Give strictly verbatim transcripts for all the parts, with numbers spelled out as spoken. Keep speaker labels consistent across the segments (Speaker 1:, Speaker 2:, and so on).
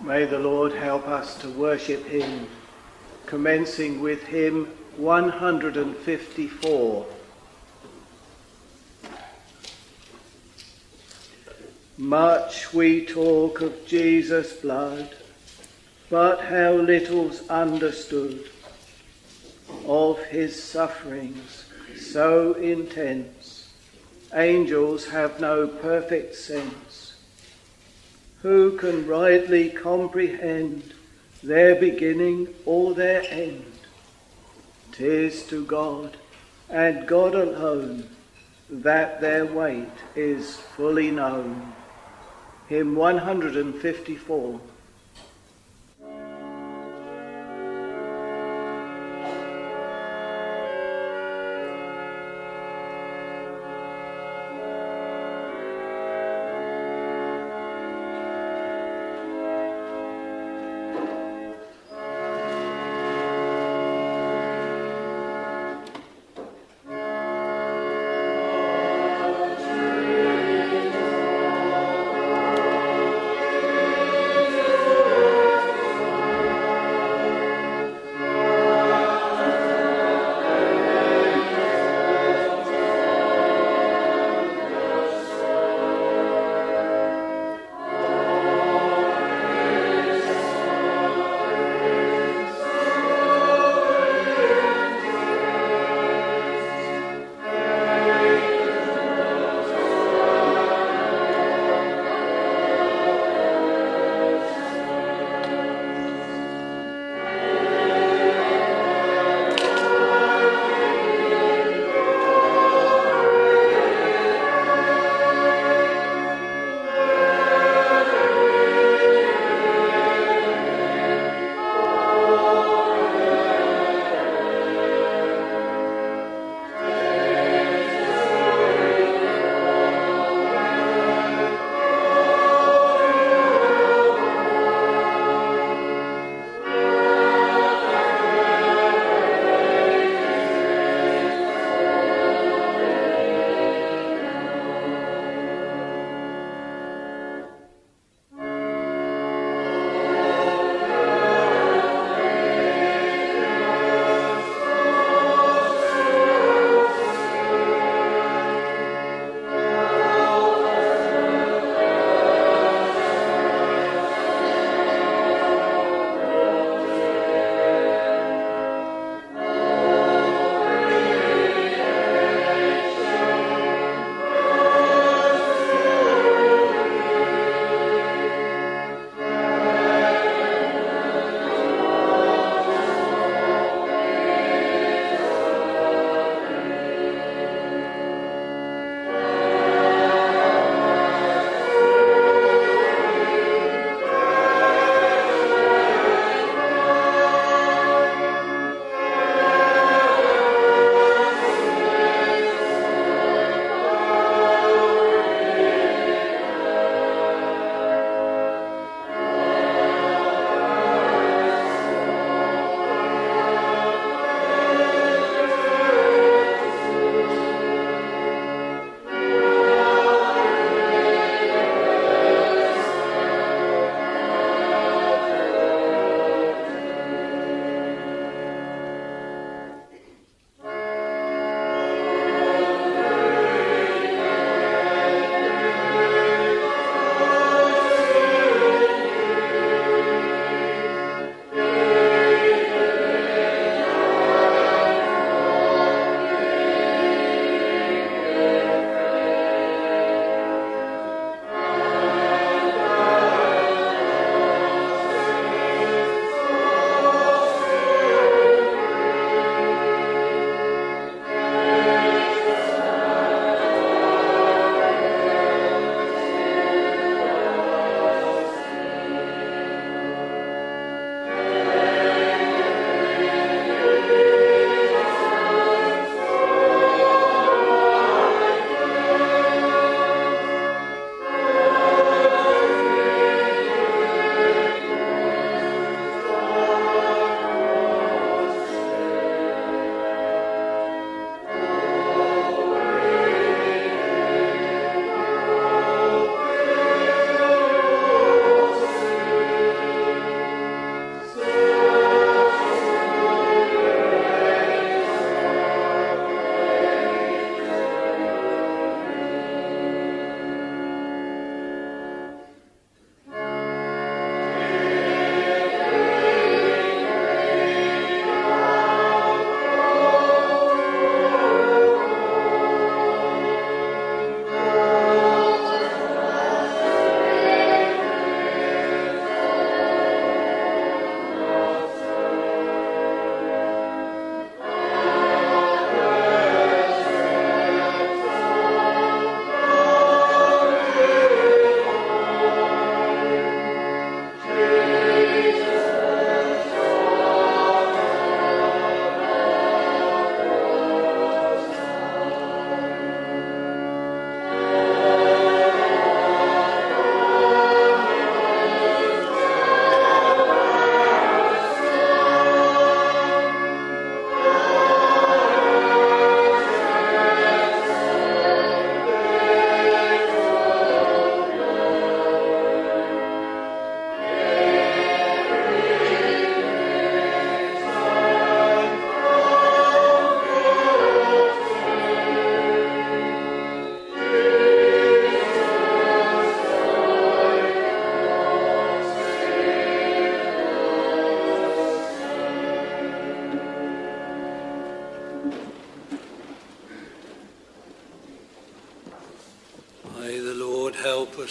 Speaker 1: May the Lord help us to worship him, commencing with hymn one hundred fifty-four. Much we talk of Jesus' blood, but how little's understood, of his sufferings so intense, angels have no perfect sense. Who can rightly comprehend their beginning or their end? 'Tis to God, and God alone, that their weight is fully known. Hymn one hundred fifty-four.
Speaker 2: Thank you.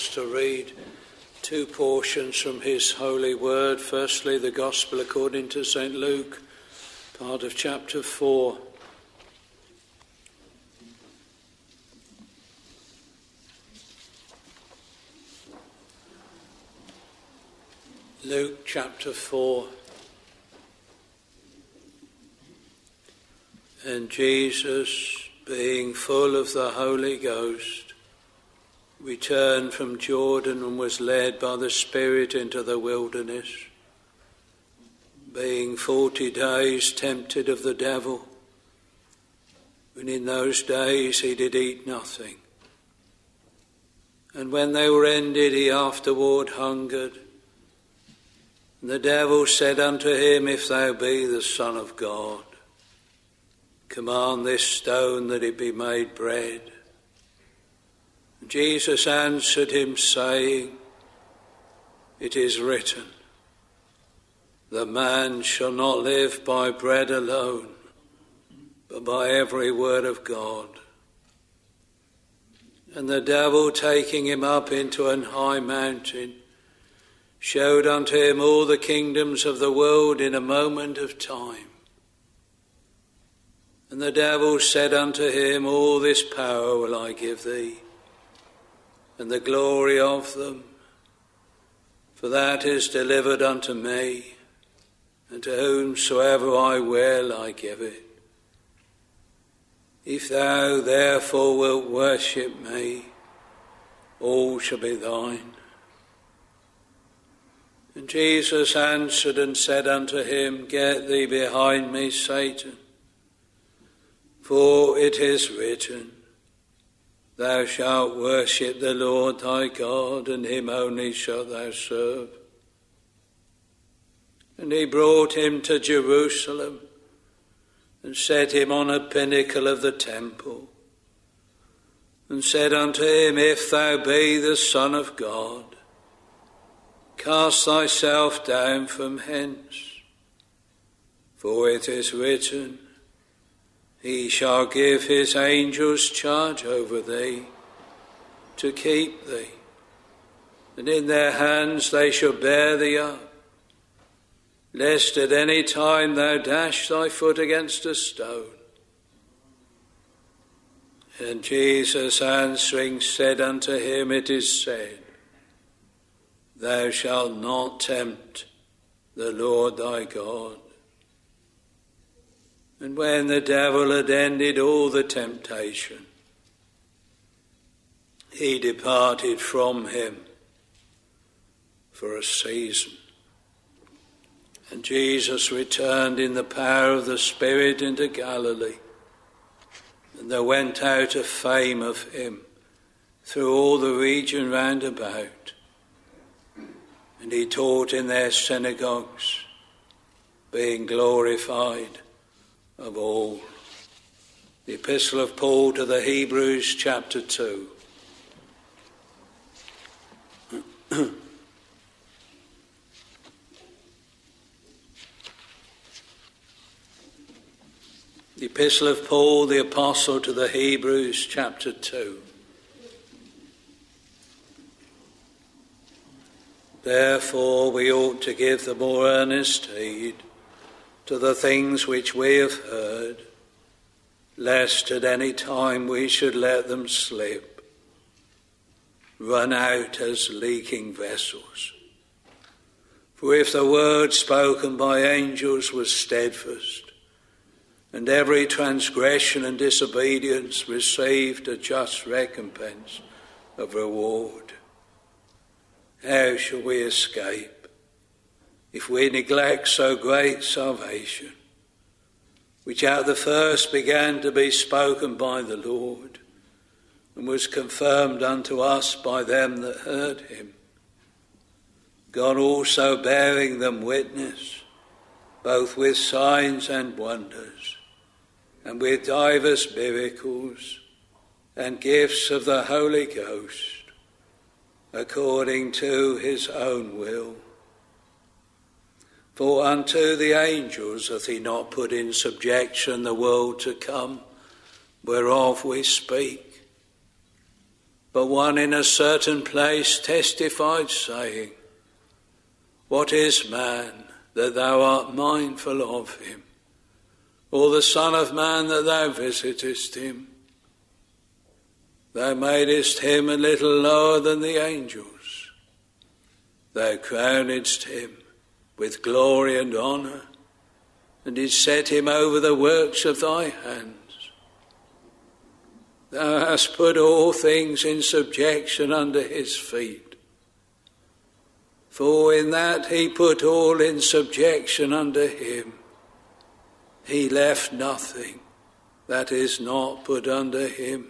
Speaker 2: us to read two portions from his holy word. Firstly, the Gospel according to Saint Luke, part of chapter four. Luke chapter four. And Jesus, being full of the Holy Ghost, returned from Jordan and was led by the Spirit into the wilderness, being forty days tempted of the devil. And in those days he did eat nothing. And when they were ended, he afterward hungered. And the devil said unto him, If thou be the Son of God, command this stone that it be made bread. And Jesus answered him, saying, It is written, The man shall not live by bread alone, but by every word of God. And the devil, taking him up into an high mountain, showed unto him all the kingdoms of the world in a moment of time. And the devil said unto him, All this power will I give thee, and the glory of them, for that is delivered unto me, and to whomsoever I will I give it. If thou therefore wilt worship me, all shall be thine. And Jesus answered and said unto him, Get thee behind me, Satan, for it is written, Thou shalt worship the Lord thy God, and him only shalt thou serve. And he brought him to Jerusalem, and set him on a pinnacle of the temple, and said unto him, If thou be the Son of God, cast thyself down from hence. For it is written, He shall give his angels charge over thee, to keep thee, and in their hands they shall bear thee up, lest at any time thou dash thy foot against a stone. And Jesus answering said unto him, It is said, Thou shalt not tempt the Lord thy God. And when the devil had ended all the temptation, he departed from him for a season. And Jesus returned in the power of the Spirit into Galilee, and there went out a fame of him through all the region round about. And he taught in their synagogues, being glorified of all. The Epistle of Paul to the Hebrews, chapter two. The Epistle of Paul, the Apostle to the Hebrews, chapter two. Therefore we ought to give the more earnest heed to the things which we have heard, lest at any time we should let them slip, run out as leaking vessels. For if the word spoken by angels was steadfast, and every transgression and disobedience received a just recompense of reward, how shall we escape if we neglect so great salvation, which at the first began to be spoken by the Lord, and was confirmed unto us by them that heard him, God also bearing them witness, both with signs and wonders, and with divers miracles and gifts of the Holy Ghost, according to his own will. For unto the angels hath he not put in subjection the world to come, whereof we speak. But one in a certain place testified, saying, What is man, that thou art mindful of him? Or the Son of Man, that thou visitest him? Thou madest him a little lower than the angels. Thou crownedst him with glory and honour, and didst set him over the works of thy hands. Thou hast put all things in subjection under his feet. For in that he put all in subjection under him, he left nothing that is not put under him.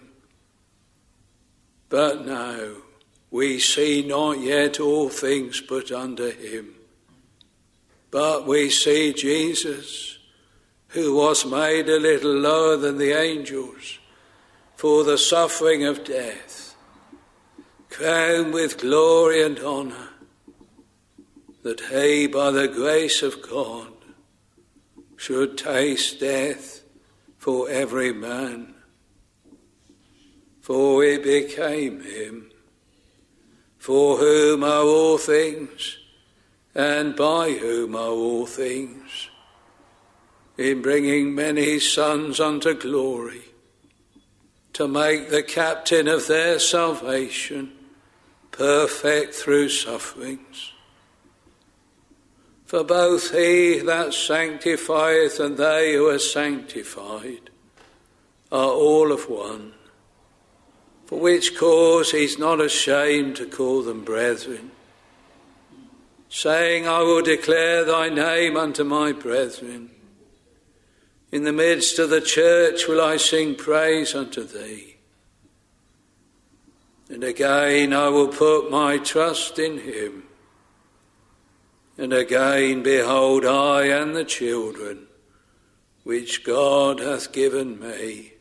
Speaker 2: But now we see not yet all things put under him, but we see Jesus, who was made a little lower than the angels for the suffering of death, crowned with glory and honour, that he, by the grace of God, should taste death for every man. For it became him, for whom are all things, and by whom are all things, in bringing many sons unto glory, to make the captain of their salvation perfect through sufferings. For both he that sanctifieth and they who are sanctified are all of one, for which cause he is not ashamed to call them brethren, saying, I will declare thy name unto my brethren. In the midst of the church will I sing praise unto thee. And again I will put my trust in him. And again, behold, I and the children which God hath given me.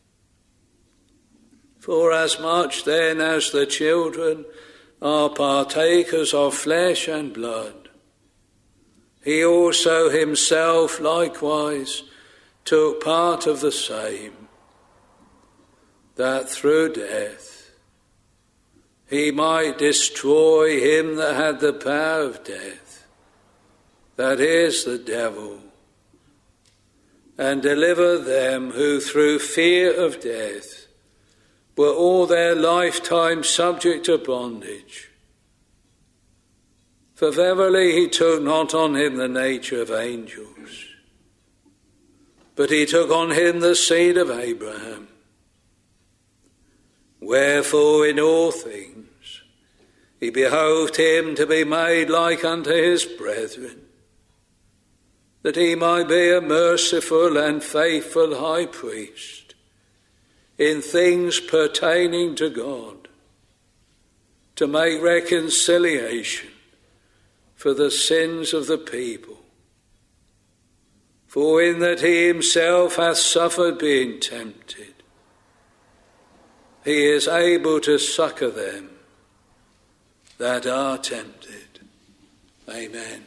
Speaker 2: Forasmuch then as the children are partakers of flesh and blood, he also himself likewise took part of the same, that through death he might destroy him that had the power of death, that is, the devil, and deliver them who through fear of death were all their lifetime subject to bondage. For verily he took not on him the nature of angels, but he took on him the seed of Abraham. Wherefore in all things he behoved him to be made like unto his brethren, that he might be a merciful and faithful high priest in things pertaining to God, to make reconciliation for the sins of the people. For in that he himself hath suffered being tempted, he is able to succour them that are tempted. Amen.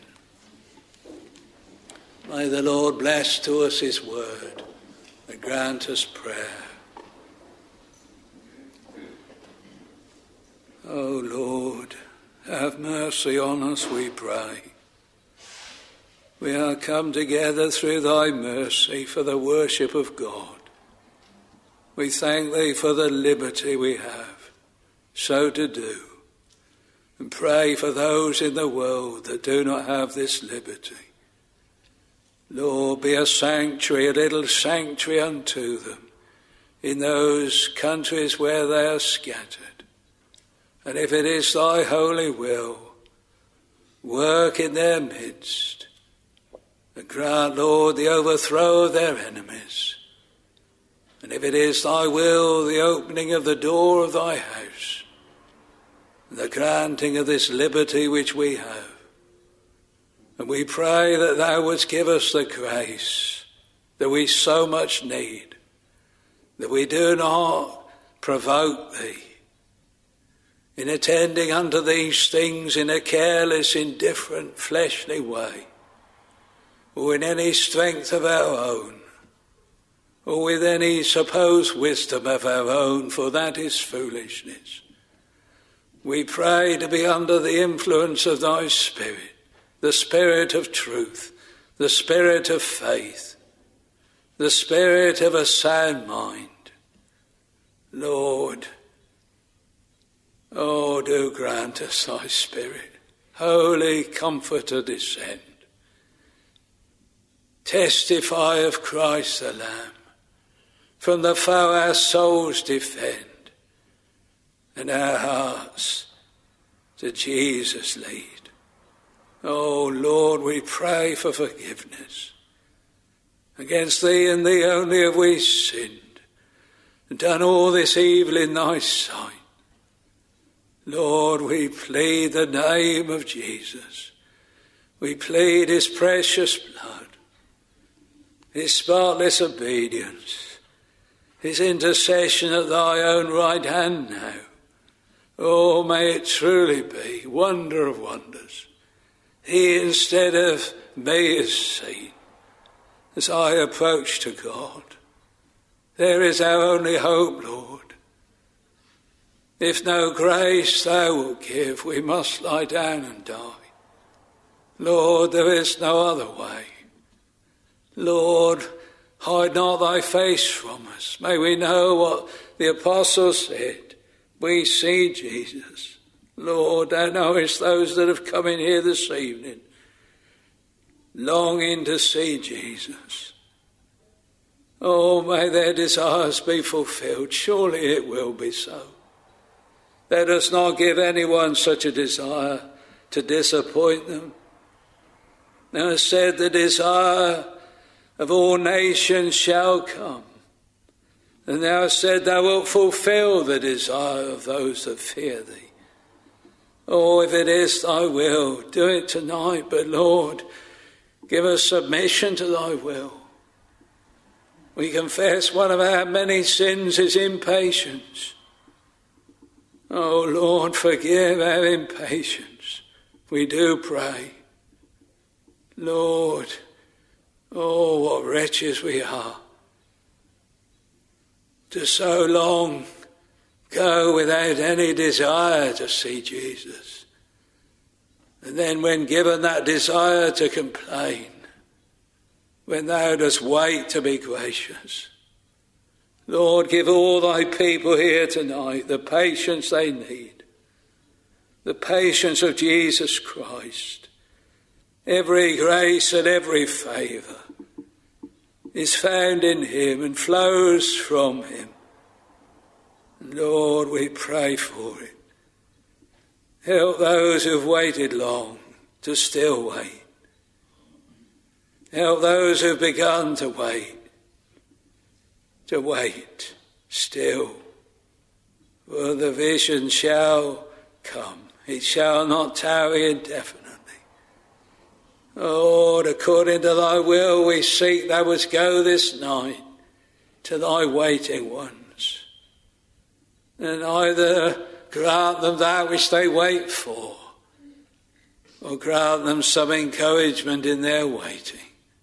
Speaker 2: May the Lord bless to us his word and grant us prayer. O Lord, have mercy on us, we pray. We are come together through thy mercy for the worship of God. We thank thee for the liberty we have so to do, and pray for those in the world that do not have this liberty. Lord, be a sanctuary, a little sanctuary unto them in those countries where they are scattered. And if it is thy holy will, work in their midst and grant, Lord, the overthrow of their enemies. And if it is thy will, the opening of the door of thy house, and the granting of this liberty which we have. And we pray that thou wouldst give us the grace that we so much need, that we do not provoke thee in attending unto these things in a careless, indifferent, fleshly way, or in any strength of our own, or with any supposed wisdom of our own, for that is foolishness. We pray to be under the influence of thy Spirit, the Spirit of truth, the Spirit of faith, the Spirit of a sound mind. Lord, oh, do grant us thy Spirit. Holy Comforter, descend. Testify of Christ the Lamb. From the foe our souls defend, and our hearts to Jesus lead. Oh Lord, we pray for forgiveness. Against thee and thee only have we sinned, and done all this evil in thy sight. Lord, we plead the name of Jesus. We plead his precious blood, his spotless obedience, his intercession at thy own right hand now. Oh, may it truly be wonder of wonders. He instead of me is seen as I approach to God. There is our only hope, Lord. If no grace thou wilt give, we must lie down and die. Lord, there is no other way. Lord, hide not thy face from us. May we know what the apostles said. We see Jesus. Lord, thou knowest those that have come in here this evening, longing to see Jesus. Oh, may their desires be fulfilled. Surely it will be so. Let us not give anyone such a desire to disappoint them. Thou hast said the desire of all nations shall come. And thou hast said thou wilt fulfill the desire of those that fear thee. Oh, if it is thy will, do it tonight. But Lord, give us submission to thy will. We confess one of our many sins is impatience. Oh Lord, forgive our impatience. We do pray. Lord, oh, what wretches we are to so long go without any desire to see Jesus. And then when given that desire to complain, when thou dost wait to be gracious. Lord, give all thy people here tonight the patience they need, the patience of Jesus Christ. Every grace and every favour is found in him and flows from him. Lord, we pray for it. Help those who've waited long to still wait. Help those who've begun to wait, to wait still. For the vision shall come. It shall not tarry indefinitely. Lord, according to thy will we seek thou wouldst go this night to thy waiting ones. And either grant them that which they wait for, or grant them some encouragement in their waiting.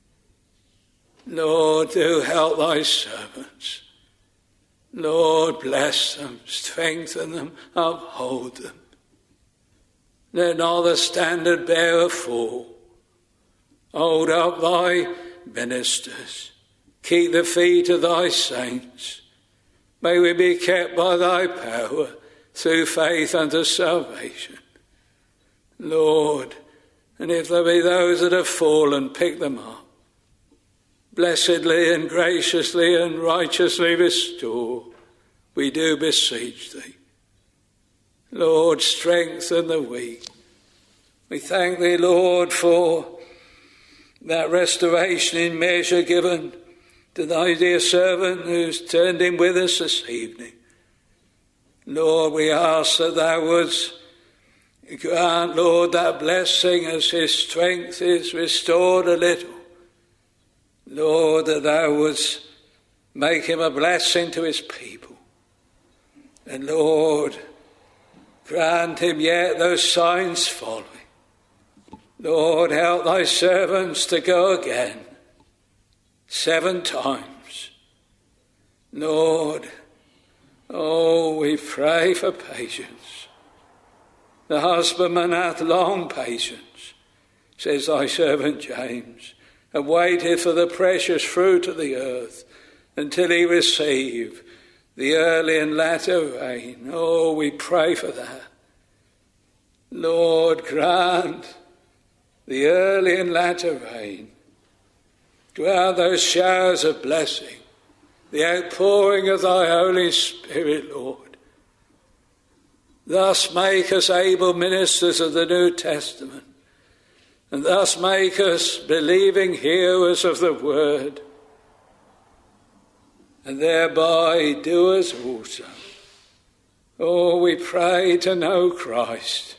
Speaker 2: Lord, do help thy servants. Lord, bless them, strengthen them, uphold them. Let not the standard bearer fall. Hold up thy ministers. Keep the feet of thy saints. May we be kept by thy power through faith unto salvation. Lord, and if there be those that have fallen, pick them up. Blessedly and graciously and righteously restore, we do beseech thee. Lord, strengthen the weak. We thank thee, Lord, for that restoration in measure given to thy dear servant who's turned in with us this evening. Lord, we ask that thou wouldst grant, Lord, that blessing as his strength is restored a little. Lord, that thou wouldst make him a blessing to his people. And Lord, grant him yet those signs following. Lord, help thy servants to go again seven times. Lord, oh, we pray for patience. The husbandman hath long patience, says thy servant James, and waited for the precious fruit of the earth until he receive the early and latter rain. Oh, we pray for that. Lord, grant the early and latter rain. Grant those showers of blessing, the outpouring of thy Holy Spirit, Lord. Thus make us able ministers of the New Testament, and thus make us believing hearers of the word, and thereby doers also. Oh, we pray to know Christ.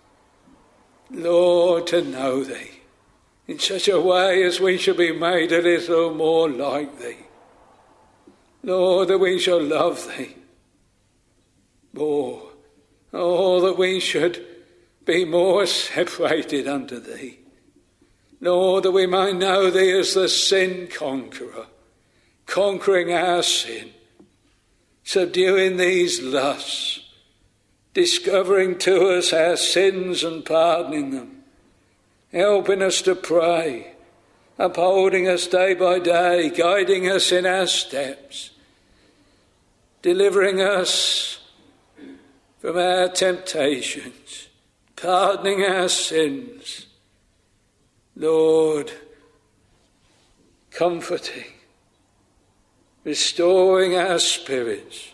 Speaker 2: Lord, to know thee in such a way as we shall be made a little more like thee. Lord, that we shall love thee more. Oh, that we should be more separated unto thee. Lord, that we might know thee as the sin conqueror, conquering our sin, subduing these lusts, discovering to us our sins and pardoning them, helping us to pray, upholding us day by day, guiding us in our steps, delivering us from our temptations, pardoning our sins. Lord, comforting, restoring our spirits,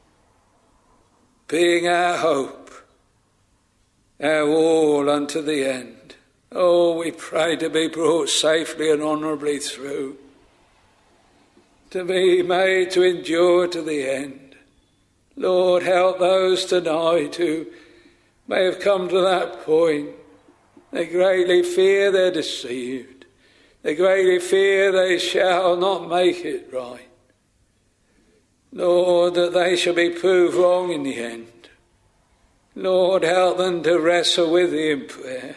Speaker 2: being our hope, our all unto the end. Oh, we pray to be brought safely and honourably through, to be made to endure to the end. Lord, help those tonight who may have come to that point. They greatly fear they're deceived. They greatly fear they shall not make it right. Lord, that they shall be proved wrong in the end. Lord, help them to wrestle with thee in prayer.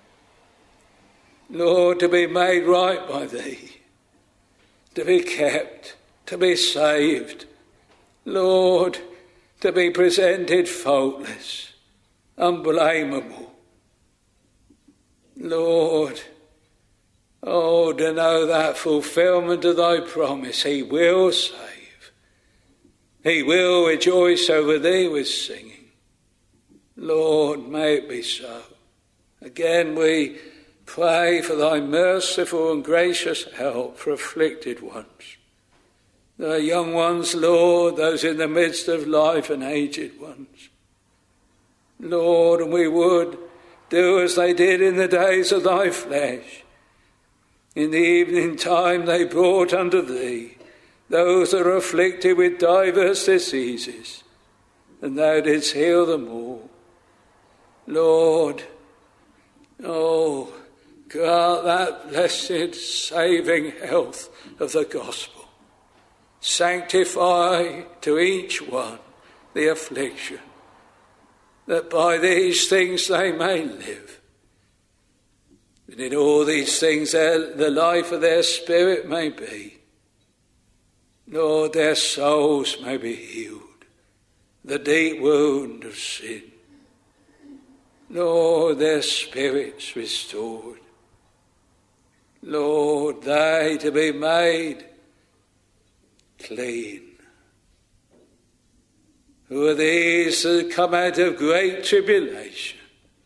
Speaker 2: Lord, to be made right by thee, to be kept, to be saved. Lord, to be presented faultless, unblameable. Lord, oh, to know that fulfilment of thy promise, he will save. He will rejoice over thee with singing. Lord, may it be so. Again we pray for thy merciful and gracious help for afflicted ones. The young ones, Lord, those in the midst of life and aged ones. Lord, and we would do as they did in the days of thy flesh. In the evening time they brought unto thee those that are afflicted with divers diseases, and thou didst heal them all. Lord, oh, grant that blessed saving health of the gospel. Sanctify to each one the affliction, that by these things they may live. And in all these things their, the life of their spirit may be. Lord, their souls may be healed, the deep wound of sin. Lord, their spirits restored. Lord, they to be made clean. Who are these that come out of great tribulation?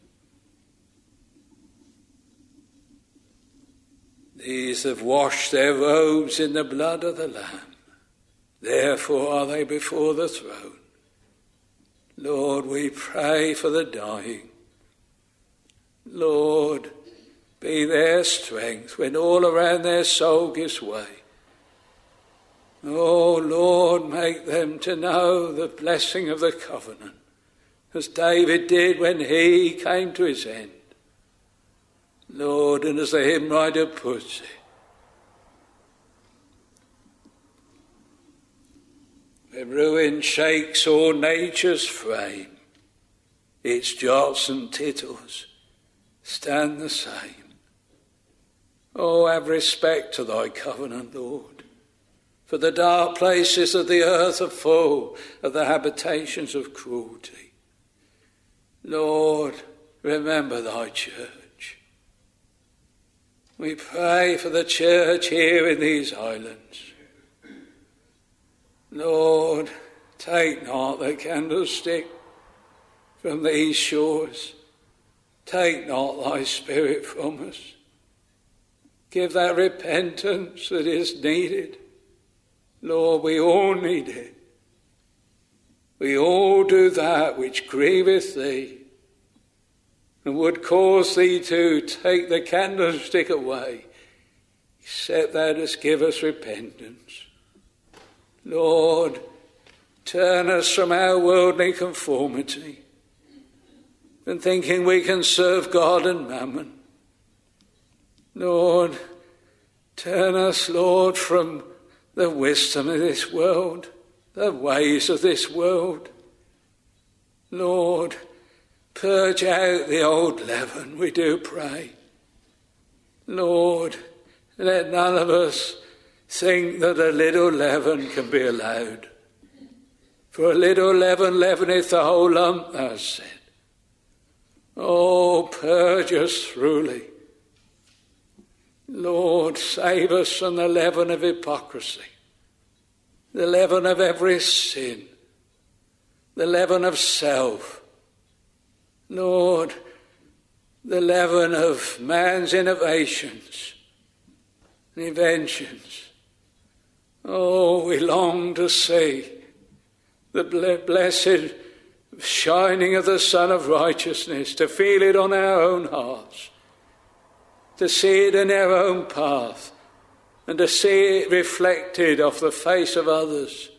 Speaker 2: These have washed their robes in the blood of the Lamb. Therefore are they before the throne. Lord, we pray for the dying. Lord, be their strength when all around their soul gives way. Oh, Lord, make them to know the blessing of the covenant, as David did when he came to his end. Lord, and as the hymn writer puts it, when ruin shakes all nature's frame, its jots and tittles stand the same. Oh, have respect to thy covenant, Lord. For the dark places of the earth are full of the habitations of cruelty. Lord, remember thy church. We pray for the church here in these islands. Lord, take not the candlestick from these shores. Take not thy Spirit from us. Give that repentance that is needed. Lord, we all need it. We all do that which grieveth thee and would cause thee to take the candlestick away, except thou dost give us repentance. Lord, turn us from our worldly conformity and thinking we can serve God and mammon. Lord, turn us, Lord, from the wisdom of this world, the ways of this world. Lord, purge out the old leaven, we do pray. Lord, let none of us think that a little leaven can be allowed. For a little leaven leaveneth the whole lump, thou hast said. Oh, purge us thoroughly. Lord, save us from the leaven of hypocrisy, the leaven of every sin, the leaven of self. Lord, the leaven of man's innovations and inventions. Oh, we long to see the blessed shining of the Sun of Righteousness, to feel it on our own hearts, to see it in our own path, and to see it reflected off the face of others.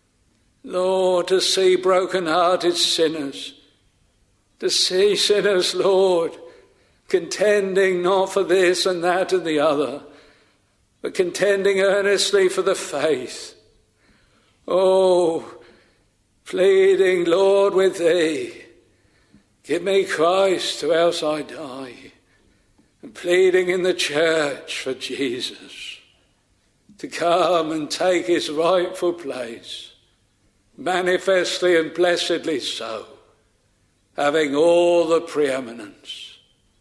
Speaker 2: Lord, to see broken-hearted sinners, to see sinners, Lord, contending not for this and that and the other, but contending earnestly for the faith. Oh, pleading, Lord, with thee, give me Christ or else I die. And pleading in the church for Jesus to come and take his rightful place, manifestly and blessedly so, having all the preeminence.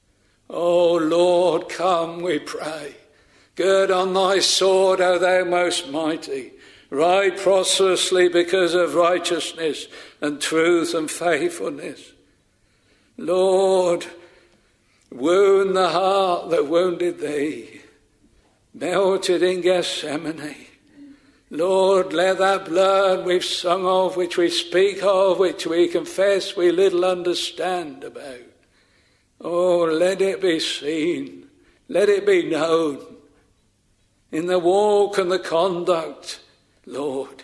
Speaker 2: O Lord, come, we pray. Gird on thy sword, O thou most mighty. Ride prosperously because of righteousness and truth and faithfulness. Lord, wound the heart that wounded thee, melted in Gethsemane. Lord, let that blood we've sung of, which we speak of, which we confess we little understand about, oh, let it be seen, let it be known in the walk and the conduct, Lord.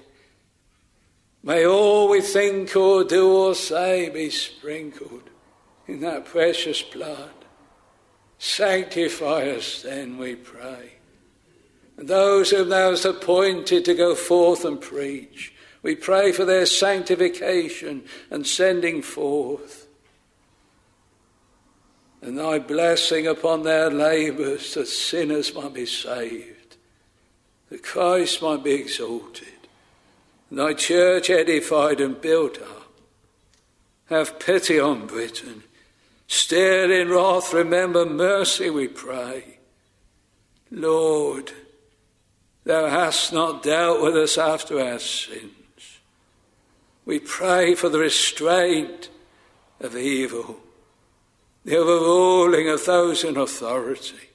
Speaker 2: May all we think or do or say be sprinkled in that precious blood. Sanctify us then, we pray. And those whom thou hast appointed to go forth and preach, we pray for their sanctification and sending forth. And thy blessing upon their labours, that sinners might be saved, that Christ might be exalted, and thy church edified and built up. Have pity on Britain. Still in wrath, remember mercy, we pray. Lord, thou hast not dealt with us after our sins. We pray for the restraint of evil, the overruling of those in authority.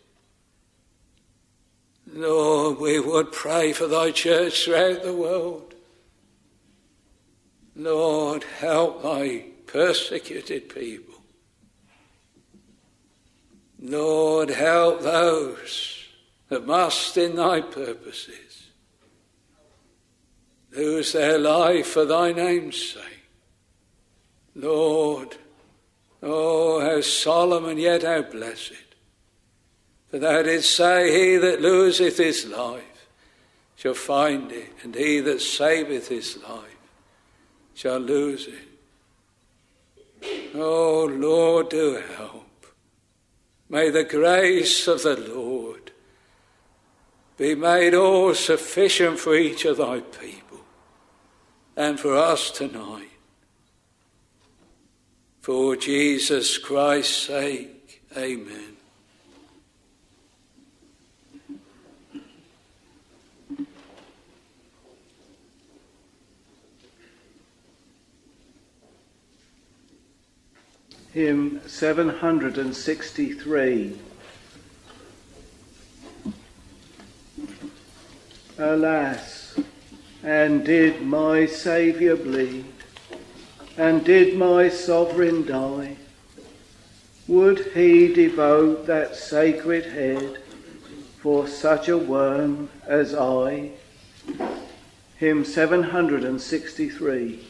Speaker 2: Lord, we would pray for thy church throughout the world. Lord, help thy persecuted people. Lord, help those that must in thy purposes lose their life for thy name's sake. Lord, oh, how solemn and yet how blessed. For thou didst say, he that loseth his life shall find it, and he that saveth his life shall lose it. Oh, Lord, do help. May the grace of the Lord be made all sufficient for each of thy people and for us tonight. For Jesus Christ's sake, amen.
Speaker 1: Hymn seven hundred sixty-three. Alas, and did my Saviour bleed, and did my Sovereign die, would he devote that sacred head for such a worm as I? Hymn seven hundred sixty-three.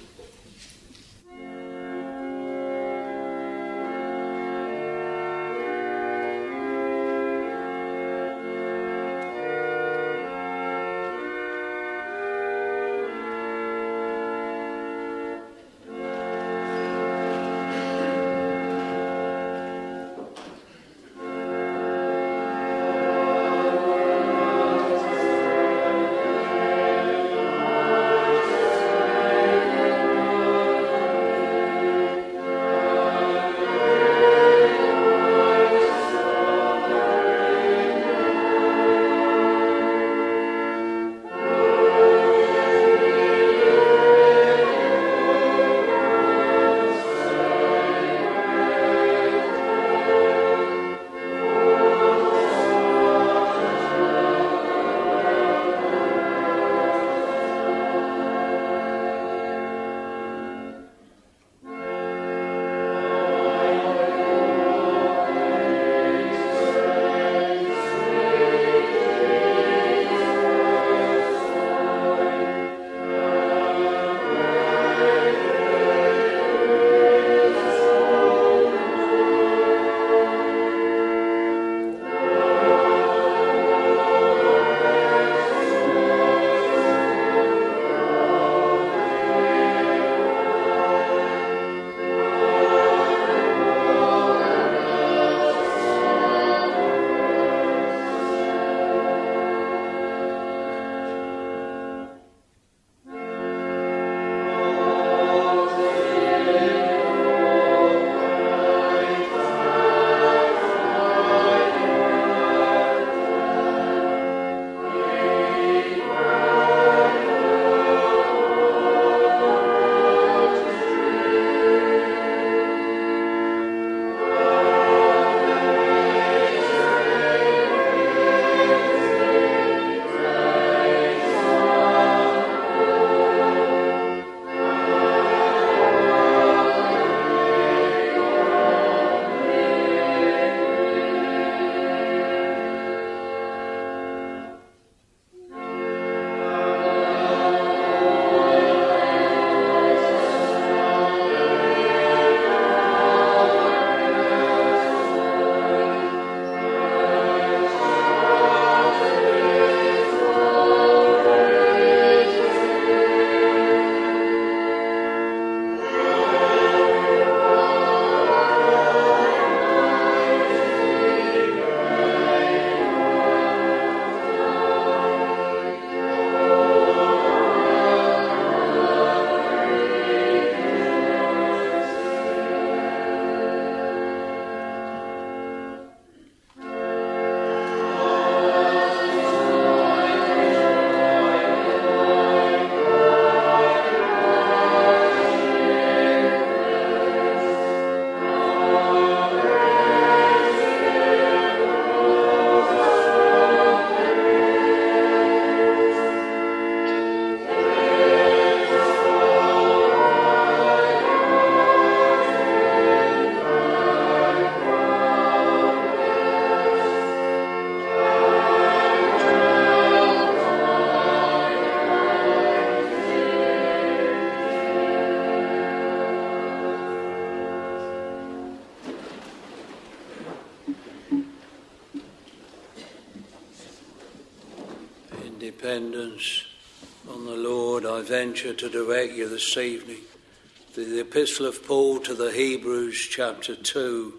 Speaker 2: dependence on the Lord, I venture to direct you this evening to the Epistle of Paul to the Hebrews, chapter two,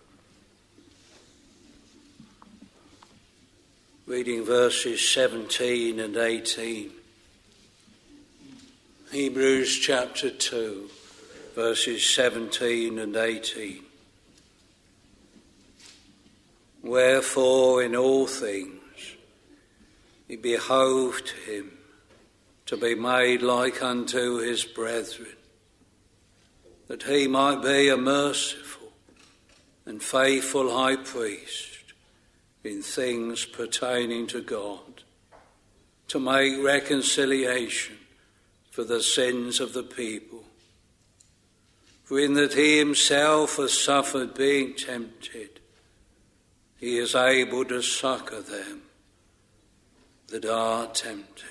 Speaker 2: reading verses seventeen and eighteen. Hebrews chapter two, verses seventeen and eighteen. Wherefore in all things it behoved him to be made like unto his brethren, that he might be a merciful and faithful high priest in things pertaining to God, to make reconciliation for the sins of the people. For in that he himself has suffered being tempted, he is able to succour them that are tempted.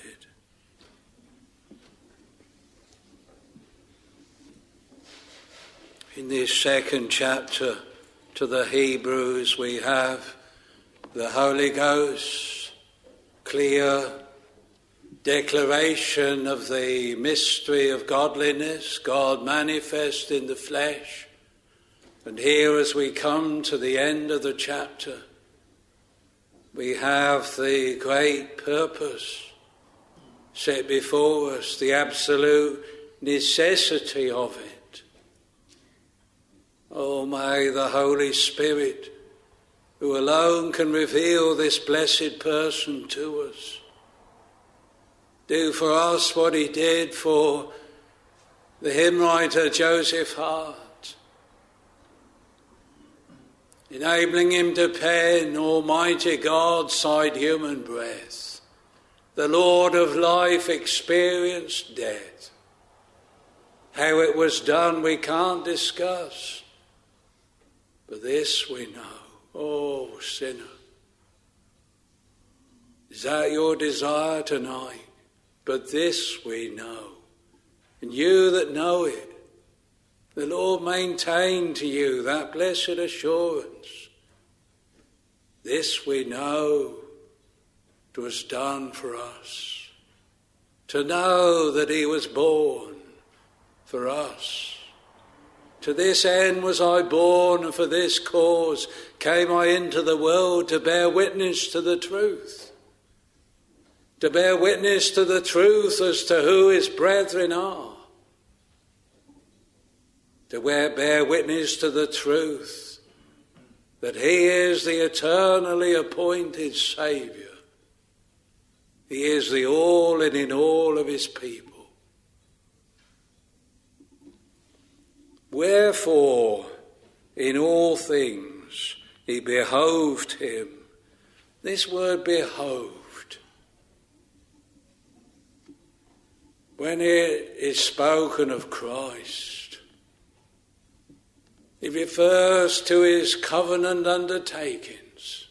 Speaker 2: In this second chapter to the Hebrews, we have the Holy Ghost's clear declaration of the mystery of godliness, God manifest in the flesh. And here, as we come to the end of the chapter, we have the great purpose set before us, the absolute necessity of it. Oh, may the Holy Spirit, who alone can reveal this blessed person to us, do for us what he did for the hymn writer Joseph Hart, enabling him to pen, Almighty God sighed human breath, the Lord of life experienced death. How it was done we can't discuss, but this we know. Oh, sinner, is that your desire tonight? But this we know, and you that know it, the Lord maintain to you that blessed assurance. This we know, 'twas done for us, to know that he was born for us. To this end was I born, and for this cause came I into the world, to bear witness to the truth. To bear witness to the truth as to who his brethren are. To bear witness to the truth that he is the eternally appointed Saviour. He is the all and in all of his people. Wherefore, in all things, he behoved him. This word behoved, when it is spoken of Christ, it refers to his covenant undertakings.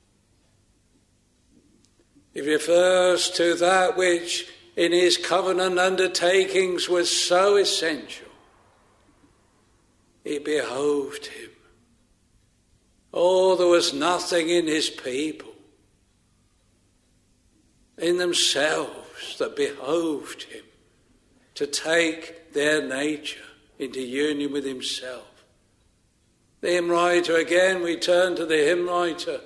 Speaker 2: It refers to that which in his covenant undertakings was so essential. It behoved him. Oh, there was nothing in his people, in themselves, that behoved him to take their nature into union with himself. The hymn writer, again, we turn to the hymn writer.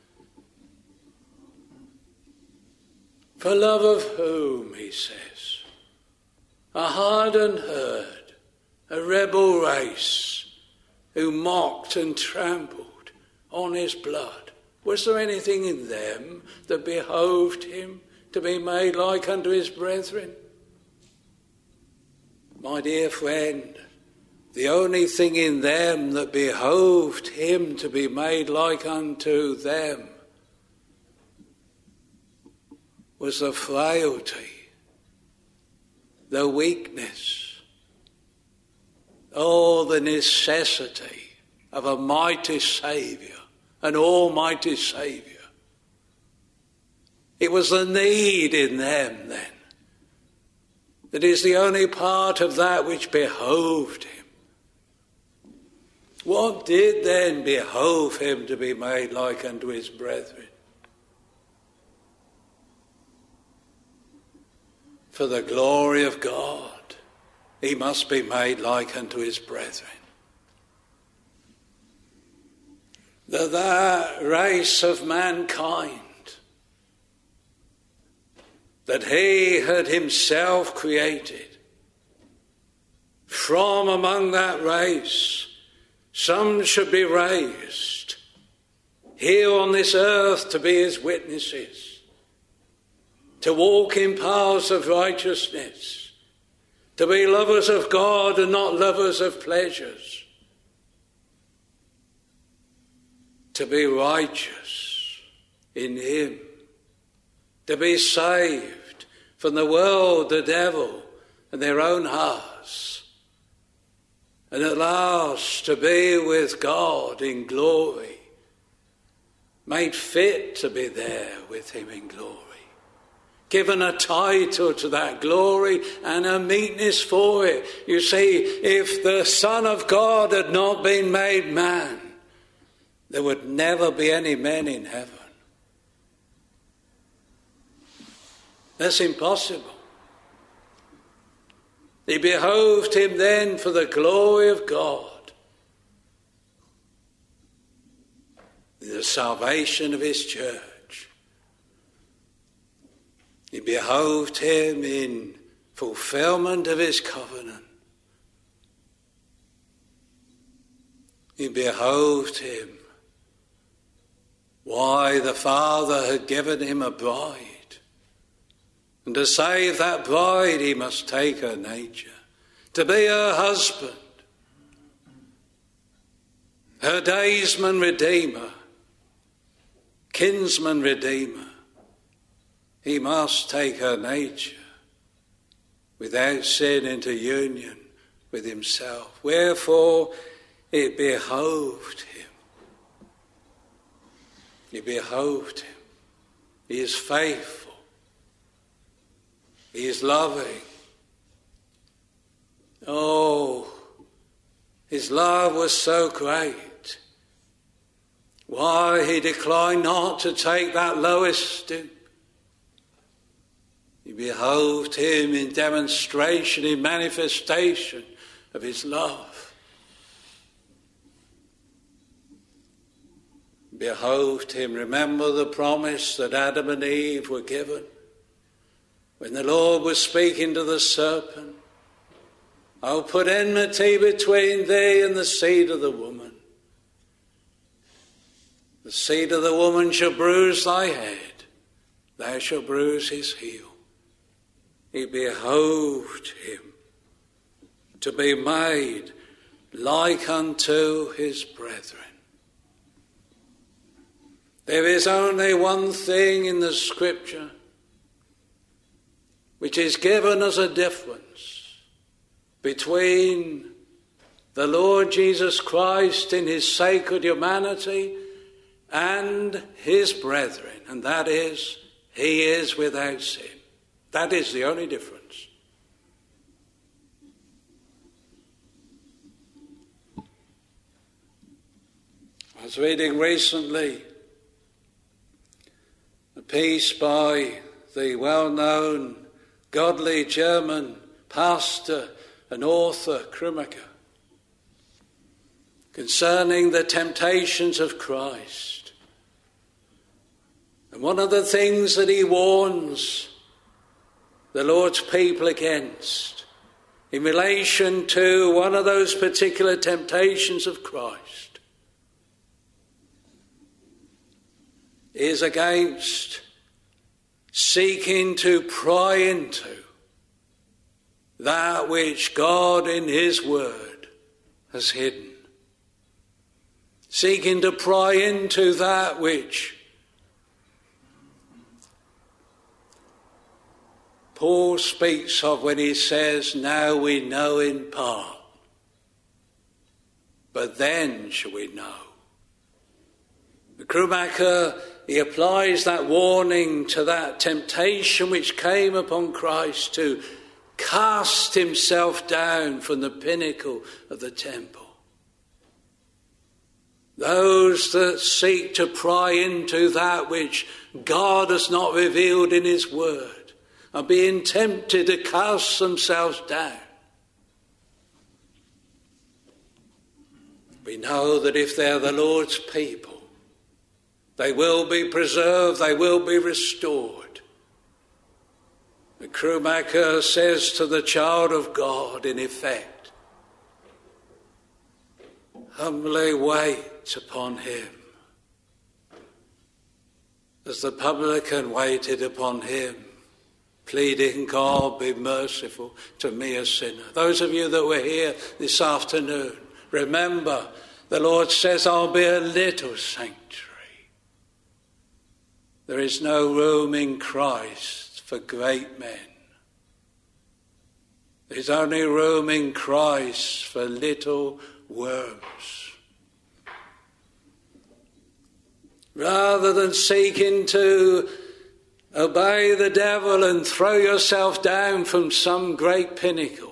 Speaker 2: For love of whom, he says, a hardened herd, a rebel race who mocked and trampled on his blood. Was there anything in them that behoved him to be made like unto his brethren? My dear friend, the only thing in them that behoved him to be made like unto them was the frailty, the weakness, oh, the necessity of a mighty Saviour, an almighty Saviour. It was the need in them then that is the only part of that which behoved him. What did then behove him to be made like unto his brethren? For the glory of God, he must be made like unto his brethren. That that race of mankind that he had himself created, from among that race some should be raised here on this earth to be his witnesses, to walk in paths of righteousness, to be lovers of God and not lovers of pleasures, to be righteous in him, to be saved from the world, the devil, and their own hearts, and at last to be with God in glory, made fit to be there with him in glory, given a title to that glory and a meekness for it. You see, if the Son of God had not been made man, there would never be any men in heaven. That's impossible. It behoved him then for the glory of God, the salvation of his church. It behoved him in fulfillment of his covenant. It behoved him why the Father had given him a bride. And to save that bride, he must take her nature, to be her husband, her daysman redeemer, kinsman redeemer. He must take her nature without sin into union with himself. Wherefore it behoved him. It behoved him. He is faithful. He is loving. Oh, his love was so great. Why he declined not to take that lowest stoop. He behoved him in demonstration, in manifestation of his love. Behoved him. Remember the promise that Adam and Eve were given when the Lord was speaking to the serpent. I'll put enmity between thee and the seed of the woman. The seed of the woman shall bruise thy head, thou shalt bruise his heel. It behoved him to be made like unto his brethren. There is only one thing in the Scripture which is given as a difference between the Lord Jesus Christ in his sacred humanity and his brethren, and that is, he is without sin. That is the only difference. I was reading recently a piece by the well-known godly German pastor and author Krummacher concerning the temptations of Christ. And one of the things that he warns the Lord's people against in relation to one of those particular temptations of Christ is against seeking to pry into that which God in his word has hidden. Seeking to pry into that which Paul speaks of when he says, now we know in part, but then shall we know. The Krummacher, he applies that warning to that temptation which came upon Christ to cast himself down from the pinnacle of the temple. Those that seek to pry into that which God has not revealed in his word are being tempted to cast themselves down. We know that if they're the Lord's people, they will be preserved, they will be restored. The Krummacher says to the child of God, in effect, humbly wait upon him, as the publican waited upon him, pleading, God, be merciful to me, a sinner. Those of you that were here this afternoon, remember, the Lord says, I'll be a little sanctuary. There is no room in Christ for great men. There's only room in Christ for little worms. Rather than seeking to obey the devil and throw yourself down from some great pinnacle,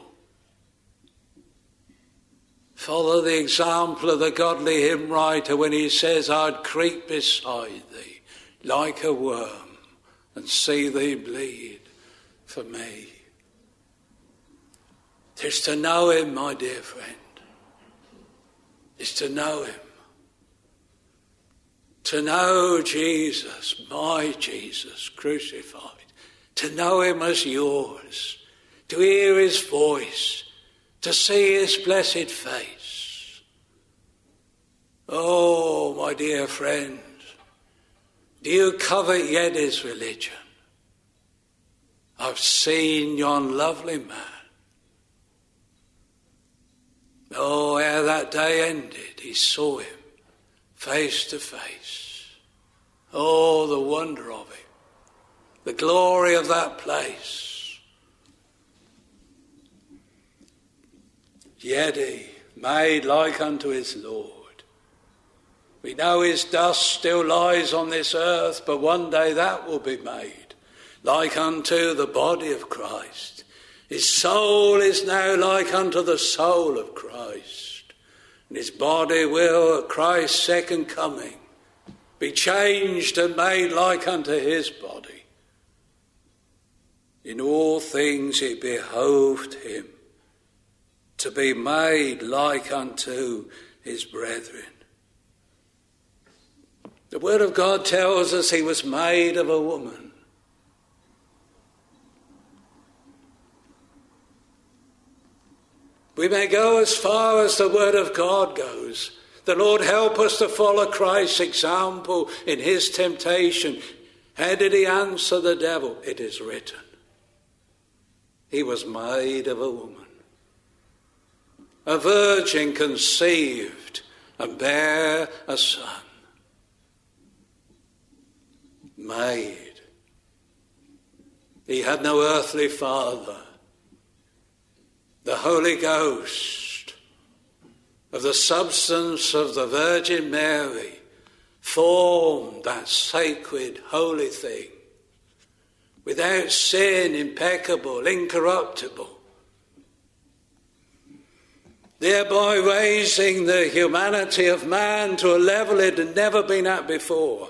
Speaker 2: follow the example of the godly hymn writer when he says, I'd creep beside thee like a worm and see thee bleed for me. It's to know him, my dear friend. It's to know him. To know Jesus, my Jesus, crucified. To know him as yours. To hear his voice. To see his blessed face. Oh, my dear friend, do you covet yet his religion? I've seen yon lovely man. Oh, ere that day ended, he saw him face to face. Oh, the wonder of it. The glory of that place. Yet he made like unto his Lord. We know his dust still lies on this earth, but one day that will be made like unto the body of Christ. His soul is now like unto the soul of Christ. And his body will, at Christ's second coming, be changed and made like unto his body. In all things it behoved him to be made like unto his brethren. The word of God tells us he was made of a woman. We may go as far as the word of God goes. The Lord help us to follow Christ's example in his temptation. How did he answer the devil? It is written. He was made of a woman. A virgin conceived and bare a son. Made. He had no earthly father. The Holy Ghost, of the substance of the Virgin Mary, formed that sacred, holy thing, without sin, impeccable, incorruptible, thereby raising the humanity of man to a level it had never been at before.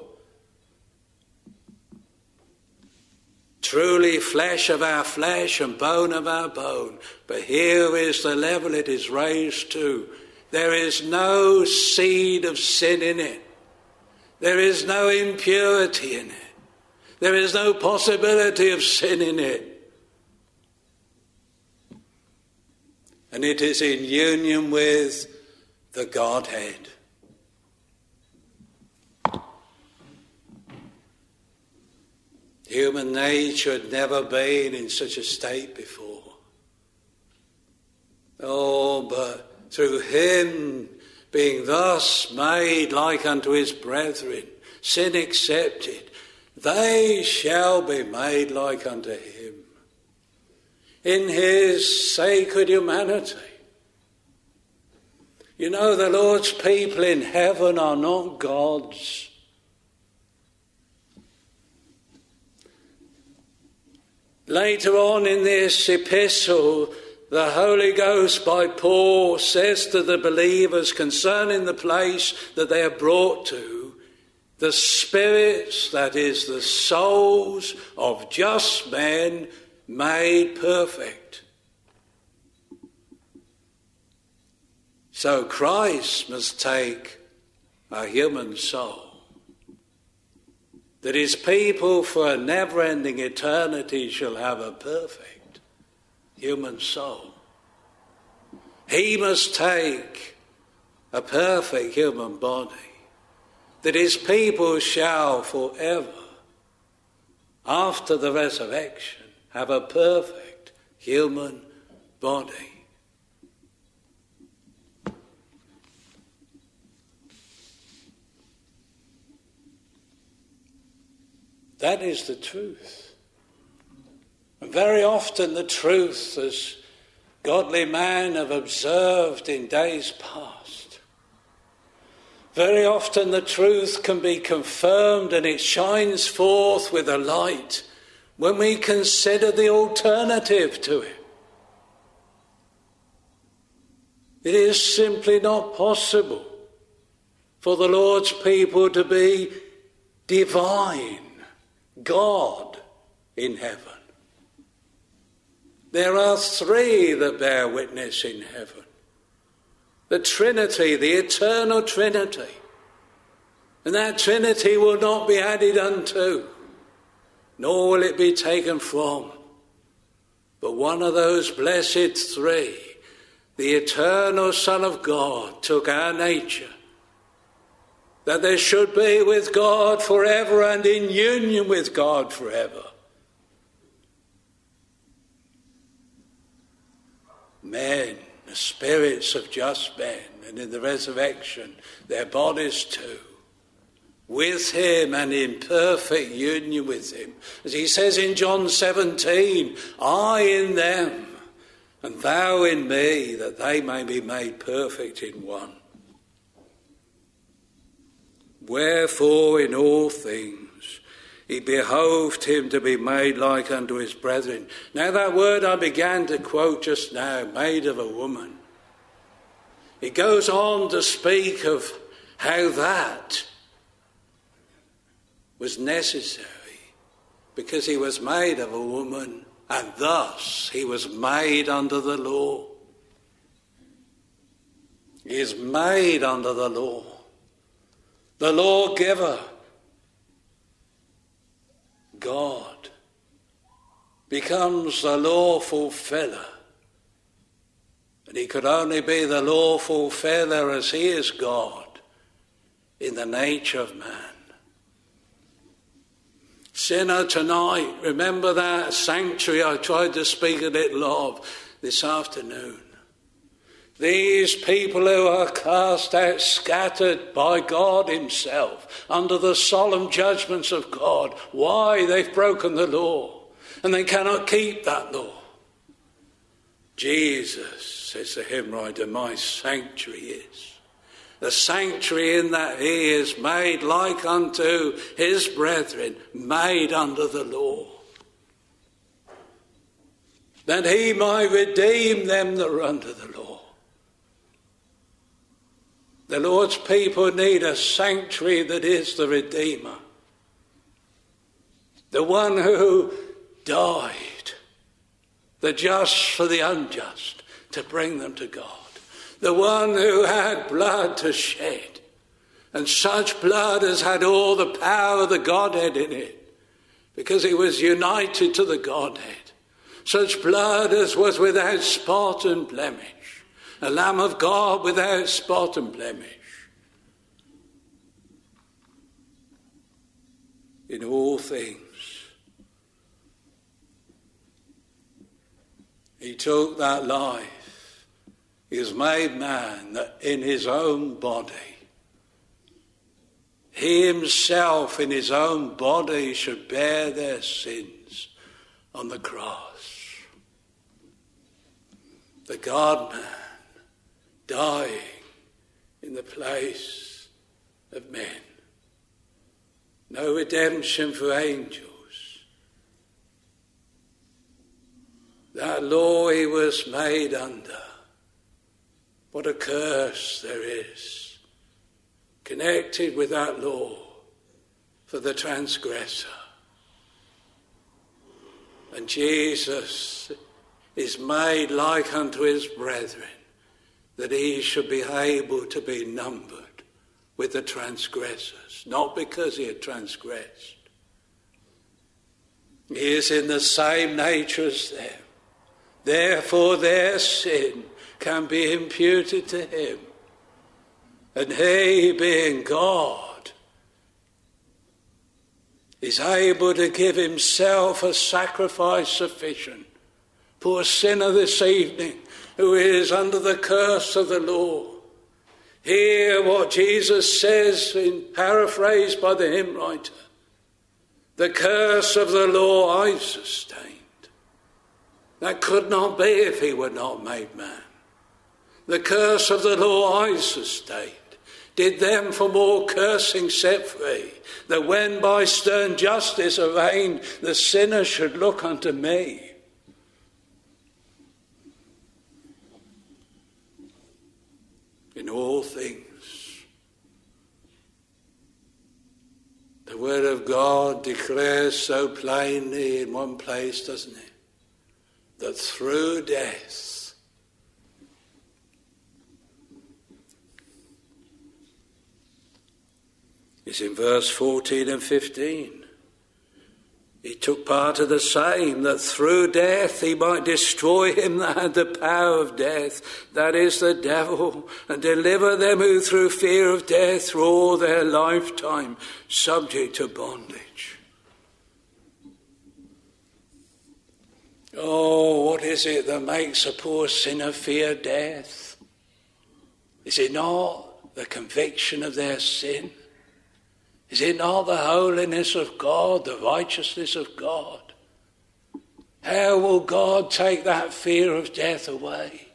Speaker 2: Truly flesh of our flesh and bone of our bone. But here is the level it is raised to. There is no seed of sin in it. There is no impurity in it. There is no possibility of sin in it. And it is in union with the Godhead. Human nature had never been in such a state before. Oh, but through him being thus made like unto his brethren, sin accepted, they shall be made like unto him. In his sacred humanity. You know, the Lord's people in heaven are not gods. Later on in this epistle, the Holy Ghost by Paul says to the believers concerning the place that they are brought to, the spirits, that is the souls of just men made perfect. So Christ must take a human soul, that his people for a never-ending eternity shall have a perfect human soul. He must take a perfect human body, that his people shall forever, after the resurrection, have a perfect human body. That is the truth. And very often the truth, as godly men have observed in days past, very often the truth can be confirmed and it shines forth with a light when we consider the alternative to it. It is simply not possible for the Lord's people to be divine, God in heaven. There are three that bear witness in heaven. The Trinity, the eternal Trinity. And that Trinity will not be added unto, nor will it be taken from. But one of those blessed three, the eternal Son of God, took our nature, that there should be with God forever and in union with God forever. Men, the spirits of just men, and in the resurrection, their bodies too, with him and in perfect union with him. As he says in John seventeen, I in them, and thou in me, that they may be made perfect in one. Wherefore in all things it behoved him to be made like unto his brethren. Now that word I began to quote just now, made of a woman, it goes on to speak of how that was necessary because he was made of a woman, and thus he was made under the law. He is made under the law. The lawgiver, God, becomes the law fulfiller. And he could only be the law fulfiller as he is God in the nature of man. Sinner, tonight, remember that sanctuary I tried to speak a little of this afternoon. These people who are cast out, scattered by God himself, under the solemn judgments of God. Why? They've broken the law, and they cannot keep that law. Jesus, says the hymn writer, my sanctuary is. The sanctuary in that he is made like unto his brethren, made under the law, that he might redeem them that are under the law. The Lord's people need a sanctuary that is the Redeemer. The one who died, the just for the unjust, to bring them to God. The one who had blood to shed, and such blood as had all the power of the Godhead in it, because it was united to the Godhead. Such blood as was without spot and blemish. A Lamb of God without spot and blemish. In all things, he took that life. He was made man that in his own body, he himself in his own body should bear their sins on the cross. The God-man, dying in the place of men. No redemption for angels. That law he was made under. What a curse there is connected with that law for the transgressor. And Jesus is made like unto his brethren, that he should be able to be numbered with the transgressors, not because he had transgressed. He is in the same nature as them. Therefore their sin can be imputed to him. And he, being God, is able to give himself a sacrifice sufficient. Poor sinner this evening who is under the curse of the law. Hear what Jesus says, in paraphrased by the hymn writer. The curse of the law I sustained. That could not be if he were not made man. The curse of the law I sustained. Did them from all cursing set free, that when by stern justice arraigned, the sinner should look unto me. In all things, the word of God declares so plainly in one place, doesn't it, that through death, it's in verse fourteen and fifteen. He took part of the same, that through death he might destroy him that had the power of death, that is the devil, and deliver them who through fear of death through all their lifetime subject to bondage. Oh, what is it that makes a poor sinner fear death? Is it not the conviction of their sin? Is it not the holiness of God, the righteousness of God? How will God take that fear of death away?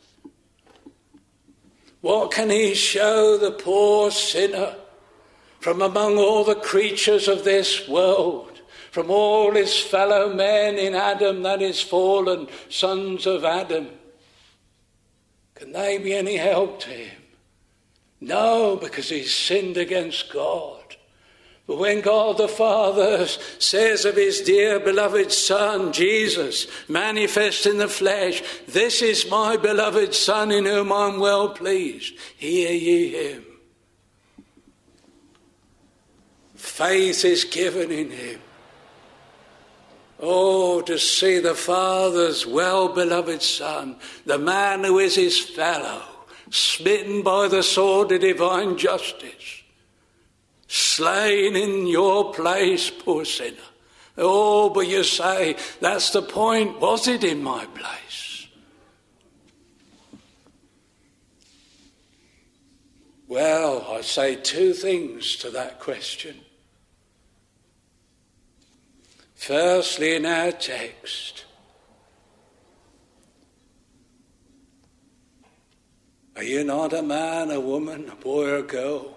Speaker 2: What can he show the poor sinner from among all the creatures of this world, from all his fellow men in Adam, that is fallen, sons of Adam? Can they be any help to him? No, because he's sinned against God. But when God the Father says of his dear beloved Son, Jesus, manifest in the flesh, this is my beloved Son in whom I am well pleased, hear ye him. Faith is given in him. Oh, to see the Father's well-beloved Son, the man who is his fellow, smitten by the sword of divine justice, slain in your place, poor sinner. Oh, but you say, that's the point. Was it in my place? Well, I say two things to that question. Firstly, in our text, are you not a man, a woman, a boy or a girl?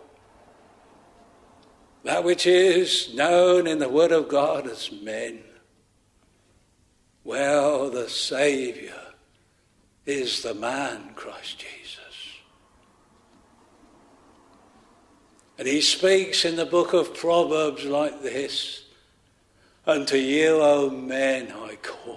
Speaker 2: That which is known in the Word of God as men. Well, the Saviour is the man, Christ Jesus. And he speaks in the book of Proverbs like this, unto you, O men, I call.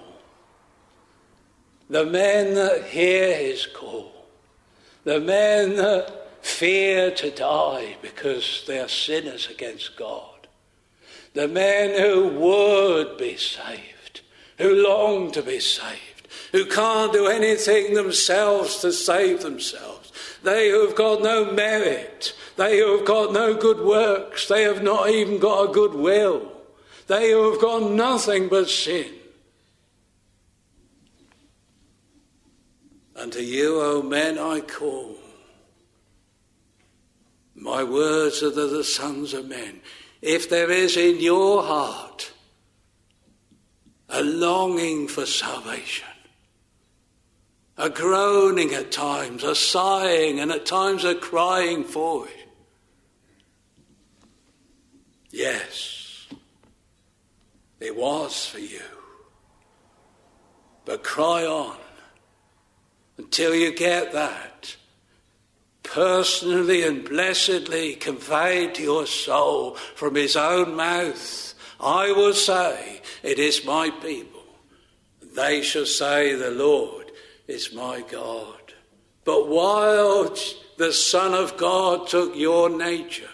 Speaker 2: The men that hear his call, the men that fear to die because they are sinners against God. The men who would be saved, who long to be saved, who can't do anything themselves to save themselves. They who have got no merit, they who have got no good works, they have not even got a good will. They who have got nothing but sin. Unto you, O men, I call. My words are to the sons of men. If there is in your heart a longing for salvation, a groaning at times, a sighing, and at times a crying for it, yes, it was for you. But cry on until you get that personally and blessedly conveyed to your soul from his own mouth. I will say, it is my people. They shall say, the Lord is my God. But while the Son of God took your nature,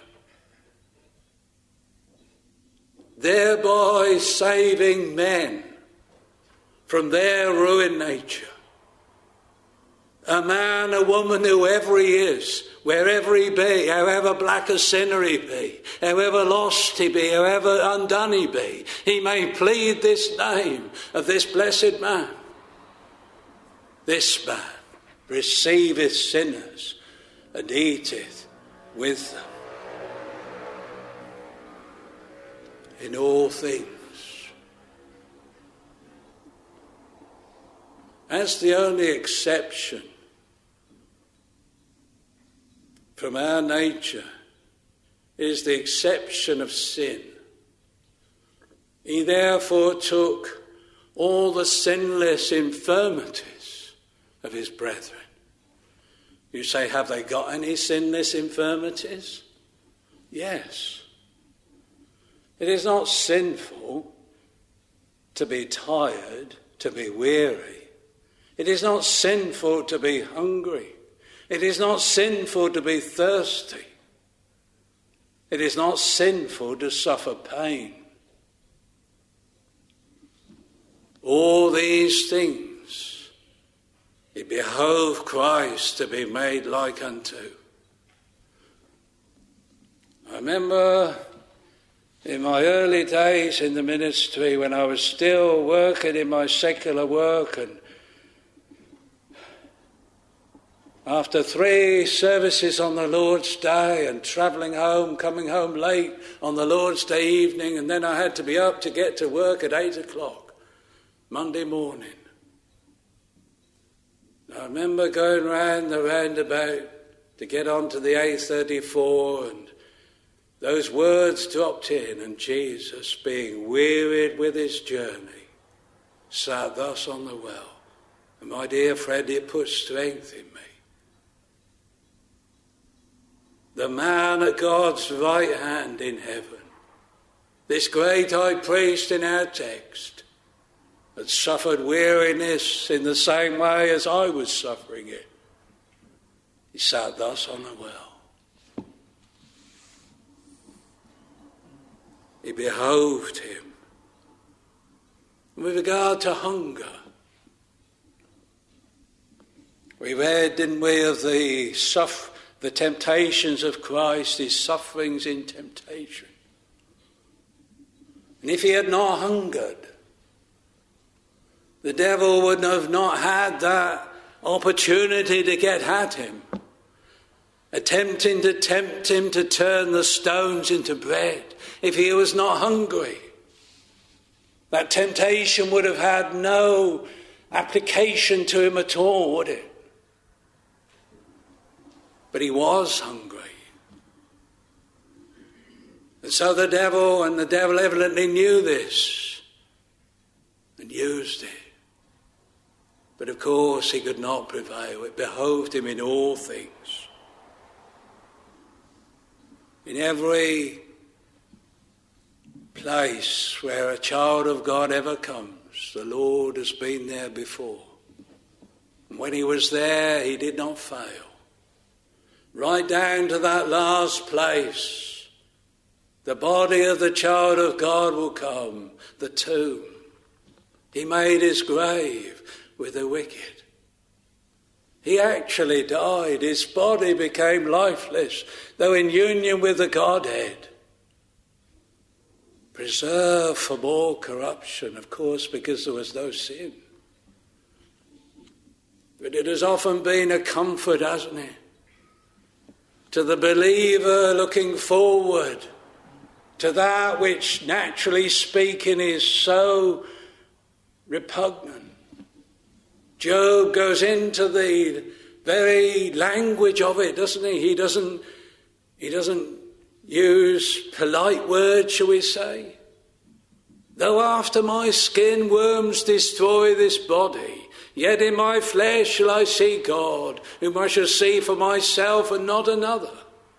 Speaker 2: thereby saving men from their ruined nature, A man, a woman, whoever he is, wherever he be, however black a sinner he be, however lost he be, however undone he be, he may plead this name of this blessed man. This man receiveth sinners and eateth with them. In all things. That's the only exception from our nature, is the exception of sin. He therefore took all the sinless infirmities of his brethren. You say, have they got any sinless infirmities? Yes. It is not sinful to be tired, to be weary. It is not sinful to be hungry. It is not sinful to be thirsty. It is not sinful to suffer pain. All these things it behoved Christ to be made like unto. I remember in my early days in the ministry, when I was still working in my secular work, and after three services on the Lord's Day and travelling home, coming home late on the Lord's Day evening, and then I had to be up to get to work at eight o'clock Monday morning. I remember going round the roundabout to get onto the A thirty-four, and those words dropped in, and Jesus, being wearied with his journey, sat thus on the well. And my dear friend, it put strength in me. The man at God's right hand in heaven, this great high priest in our text, had suffered weariness in the same way as I was suffering it. He sat thus on the well. It behoved him. With regard to hunger, we read, didn't we, of the suff- the temptations of Christ, his sufferings in temptation. And if he had not hungered, the devil would have not had that opportunity to get at him, attempting to tempt him to turn the stones into bread. If he was not hungry, that temptation would have had no application to him at all, would it? But he was hungry. And so the devil, and the devil evidently knew this and used it. But of course he could not prevail. It behoved him in all things. In every place where a child of God ever comes, the Lord has been there before. And when he was there, he did not fail. Right down to that last place, the body of the child of God will come, the tomb. He made his grave with the wicked. He actually died. His body became lifeless, though in union with the Godhead. Preserved from all corruption, of course, because there was no sin. But it has often been a comfort, hasn't it, to the believer looking forward to that which, naturally speaking, is so repugnant. Job goes into the very language of it, doesn't he? He doesn't, he doesn't use polite words, shall we say. Though after my skin worms destroy this body, yet in my flesh shall I see God, whom I shall see for myself and not another.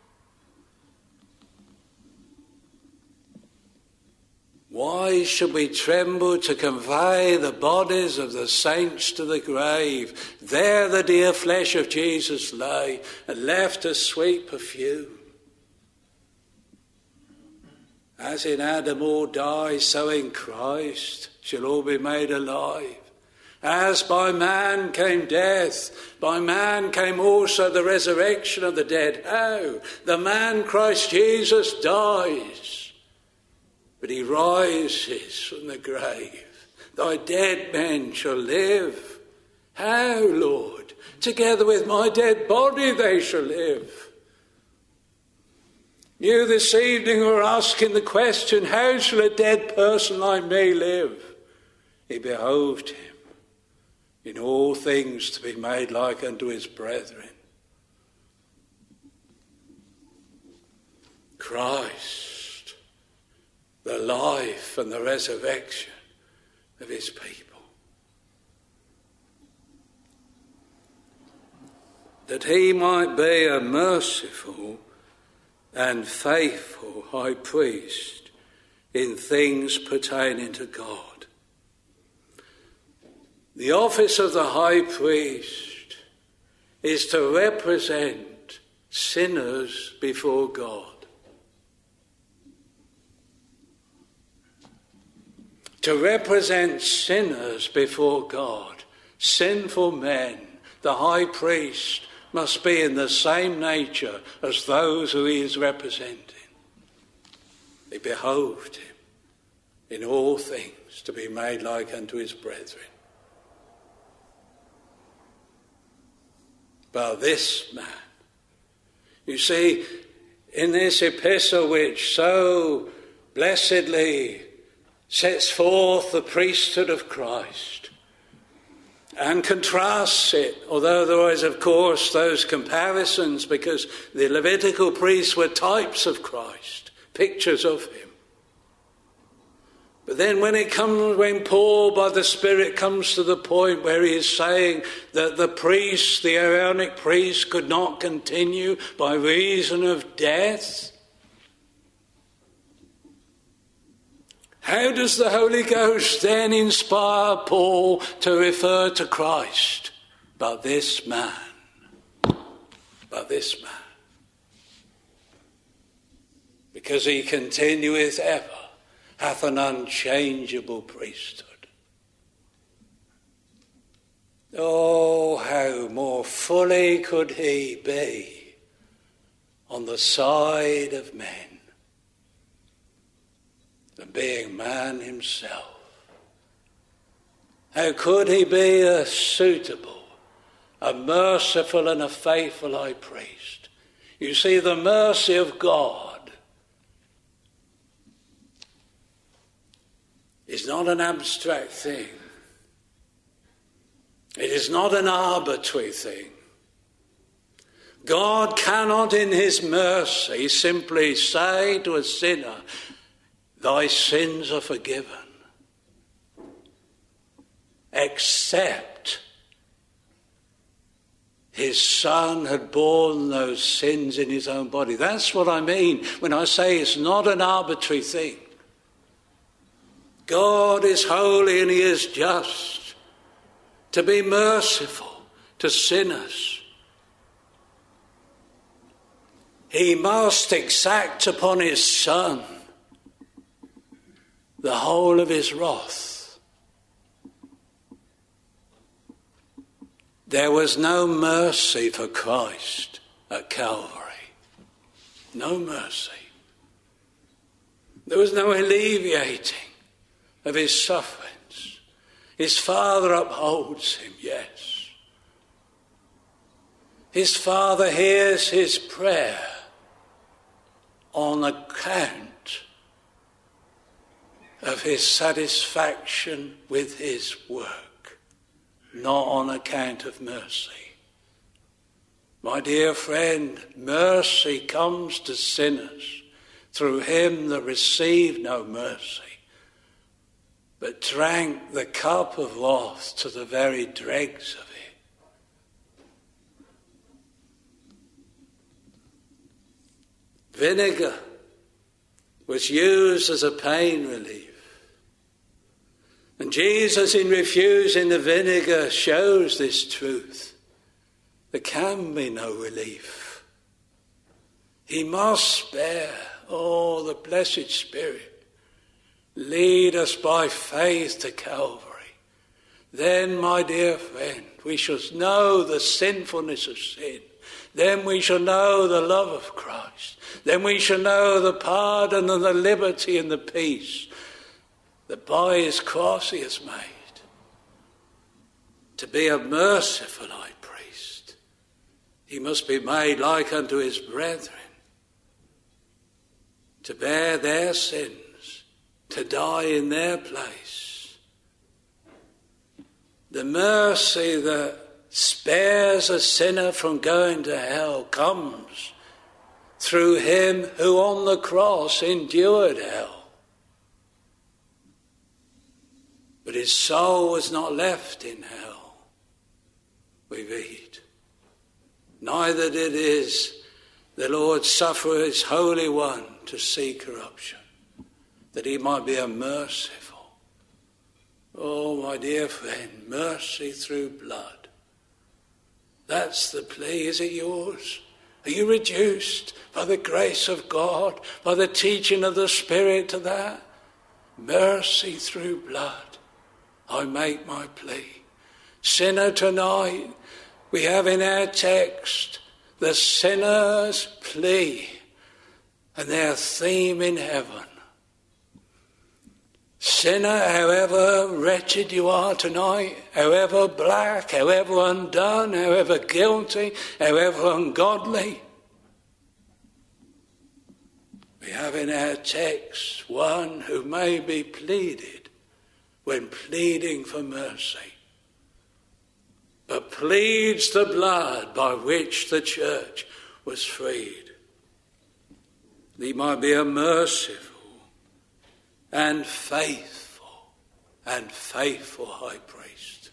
Speaker 2: Why should we tremble to convey the bodies of the saints to the grave? There the dear flesh of Jesus lay, and left a sweet perfume. As in Adam all die, so in Christ shall all be made alive. As by man came death, by man came also the resurrection of the dead. How? The man Christ Jesus dies, but he rises from the grave. Thy dead men shall live. How, Lord? Together with my dead body they shall live. You this evening were asking the question, how shall a dead person like me live? It behoved him in all things to be made like unto his brethren. Christ, the life and the resurrection of his people. That he might be a merciful and faithful high priest in things pertaining to God. The office of the high priest is to represent sinners before God. To represent sinners before God, sinful men, the high priest must be in the same nature as those who he is representing. It behoved him in all things to be made like unto his brethren. But this man, you see, in this epistle which so blessedly sets forth the priesthood of Christ and contrasts it, although there is, of course, those comparisons because the Levitical priests were types of Christ, pictures of him. But then when it comes, when Paul by the Spirit comes to the point where he is saying that the priest, the Aaronic priest, could not continue by reason of death, how does the Holy Ghost then inspire Paul to refer to Christ? But this man, but this man, because he continueth ever, hath an unchangeable priesthood. Oh, how more fully could he be on the side of men than being man himself. How could he be a suitable, a merciful and a faithful high priest? You see, the mercy of God is not an abstract thing. It is not an arbitrary thing. God cannot in his mercy simply say to a sinner, thy sins are forgiven, except his son had borne those sins in his own body. That's what I mean when I say it's not an arbitrary thing. God is holy and he is just to be merciful to sinners. He must exact upon his Son the whole of his wrath. There was no mercy for Christ at Calvary. No mercy. There was no alleviating of his sufferings. His Father upholds him, yes. His Father hears his prayer on account of his satisfaction with his work, not on account of mercy. My dear friend, mercy comes to sinners through him that received no mercy, but drank the cup of wrath to the very dregs of it. Vinegar was used as a pain relief. And Jesus, in refusing the vinegar, shows this truth. There can be no relief. He must spare. Oh, the blessed Spirit, lead us by faith to Calvary, then, my dear friend, we shall know the sinfulness of sin. Then we shall know the love of Christ. Then we shall know the pardon and the liberty and the peace that by his cross he has made. To be a merciful high priest, he must be made like unto his brethren, to bear their sins, to die in their place. The mercy that spares a sinner from going to hell comes through him who on the cross endured hell. But his soul was not left in hell, we read. Neither did his, the Lord suffer his Holy One to see corruption, that he might be a merciful. Oh, my dear friend, mercy through blood. That's the plea. Is it yours? Are you reduced by the grace of God, by the teaching of the Spirit to that? Mercy through blood. I make my plea. Sinner, tonight we have in our text the sinner's plea and their theme in heaven. Sinner, however wretched you are tonight, however black, however undone, however guilty, however ungodly, we have in our text one who may be pleaded when pleading for mercy, but pleads the blood by which the church was freed. He might be a merciful and faithful and faithful high priest.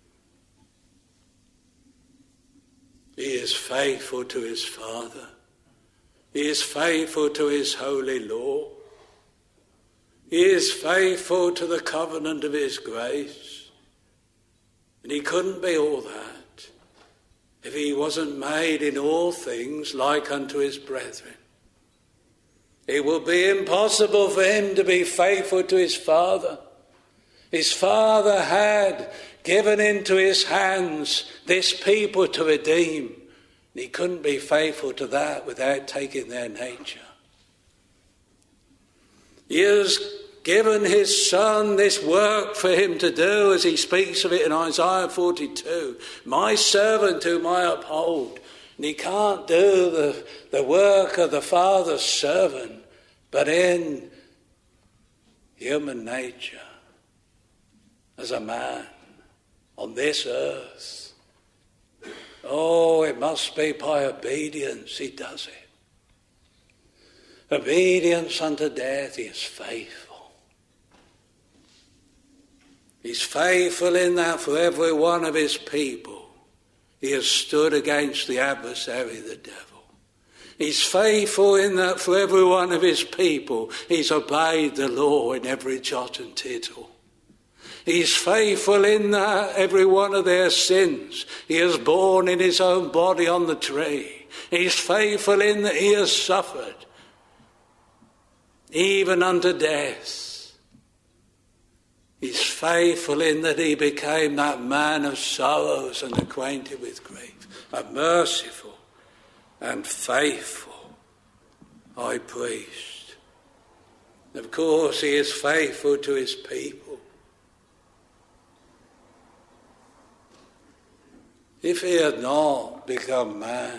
Speaker 2: He is faithful to his Father. He is faithful to his holy law. He is faithful to the covenant of his grace. And he couldn't be all that if he wasn't made in all things like unto his brethren. It will be impossible for him to be faithful to his Father. His Father had given into his hands this people to redeem. And he couldn't be faithful to that without taking their nature. He has given his Son this work for him to do, as he speaks of it in Isaiah forty-two. My servant whom I uphold. And he can't do the, the work of the Father's servant, but in human nature, as a man on this earth. Oh, it must be by obedience he does it. Obedience unto death, he is faithful. He's faithful in that for every one of his people he has stood against the adversary, the devil. He's faithful in that for every one of his people he's obeyed the law in every jot and tittle. He's faithful in that every one of their sins he has borne in his own body on the tree. He's faithful in that he has suffered, even unto death. He's faithful in that he became that man of sorrows and acquainted with grief, a merciful and faithful high priest. Of course, he is faithful to his people. If he had not become man,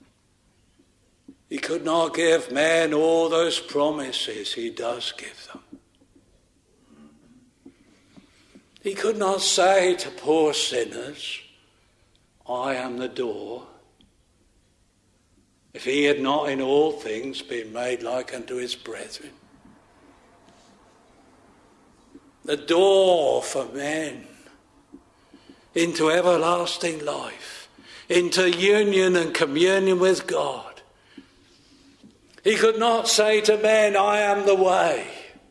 Speaker 2: he could not give men all those promises he does give them. He could not say to poor sinners, I am the door, if he had not in all things been made like unto his brethren. The door for men into everlasting life, into union and communion with God. He could not say to men, I am the way.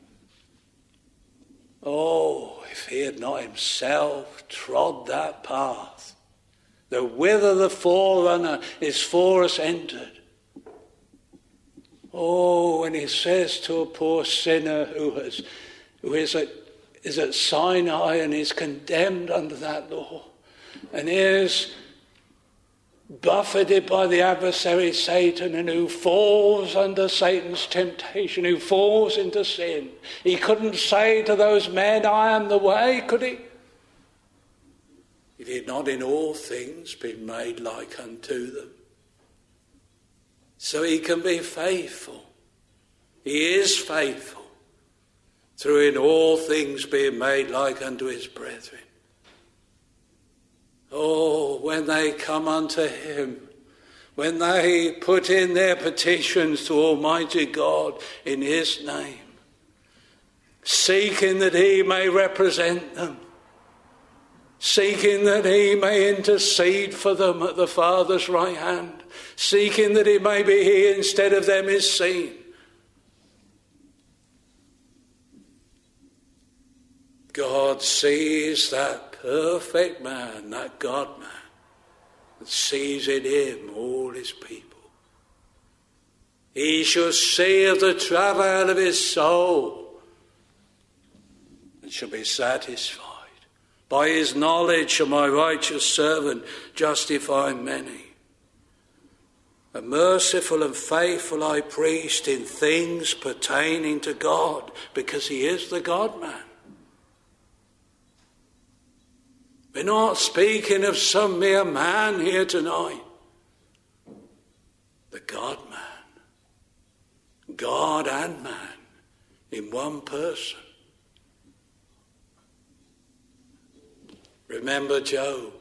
Speaker 2: Oh, if he had not himself trod that path, the whither the forerunner is for us entered. Oh, when he says to a poor sinner who has, who is a, is at Sinai and is condemned under that law and is buffeted by the adversary Satan, and who falls under Satan's temptation, who falls into sin. He couldn't say to those men, I am the way, could he? If he had not in all things been made like unto them. So he can be faithful. He is faithful through in all things being made like unto his brethren. Oh, when they come unto him, when they put in their petitions to Almighty God in his name, seeking that he may represent them, seeking that he may intercede for them at the Father's right hand, seeking that he may be he instead of them is seen. God sees that perfect man, that God-man, that sees in him all his people. He shall see of the travail of his soul and shall be satisfied. By his knowledge shall my righteous servant justify many. A merciful and faithful high priest in things pertaining to God, because he is the God-man. We're not speaking of some mere man here tonight. The God-man. God and man in one person. Remember Job.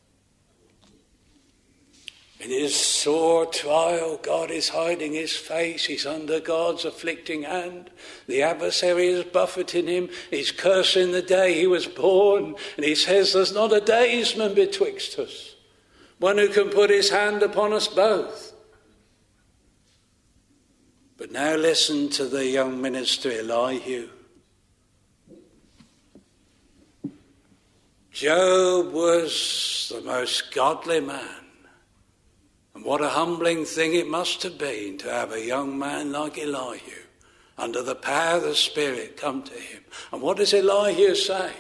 Speaker 2: In his sore trial, God is hiding his face. He's under God's afflicting hand. The adversary is buffeting him. He's cursing the day he was born. And he says, there's not a daysman betwixt us, one who can put his hand upon us both. But now listen to the young minister Elihu. Job was the most godly man. And what a humbling thing it must have been to have a young man like Elihu, under the power of the Spirit, come to him. And what does Elihu say?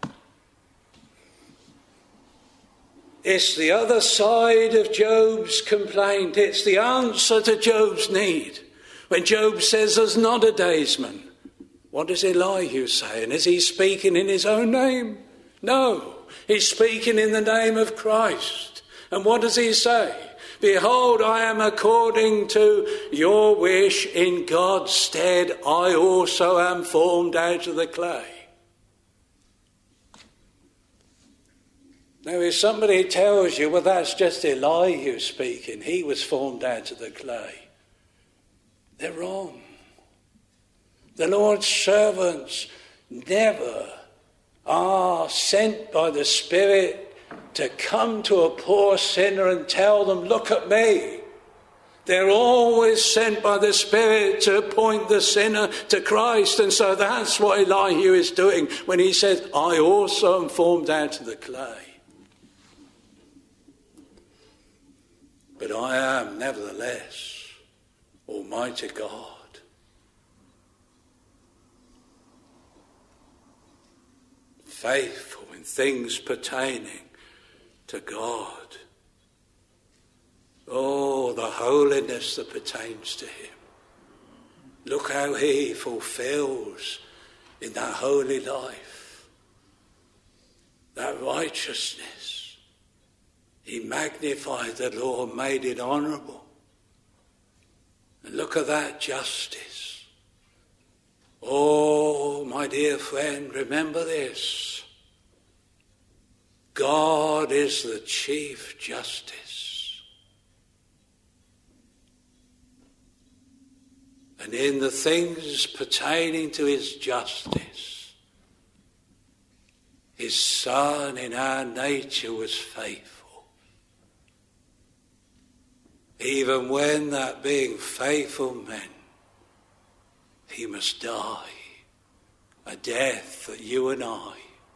Speaker 2: It's the other side of Job's complaint. It's the answer to Job's need. When Job says there's not a daysman, what does Elihu say? And is he speaking in his own name? No, he's speaking in the name of Christ. And what does he say? Behold, I am according to your wish in God's stead. I also am formed out of the clay. Now, if somebody tells you, well, that's just Elihu speaking, he was formed out of the clay, they're wrong. The Lord's servants never are sent by the Spirit to come to a poor sinner and tell them, look at me. They're always sent by the Spirit to point the sinner to Christ. And so that's what Elihu is doing when he says, I also am formed out of the clay. But I am nevertheless Almighty God. Faithful in things pertaining to God. Oh, the holiness that pertains to him. Look how he fulfills in that holy life, that righteousness. He magnified the law and made it honourable. And look at that justice. Oh, my dear friend, remember this. God is the chief justice. And in the things pertaining to his justice, his Son in our nature was faithful. Even when that being faithful meant he must die, a death that you and I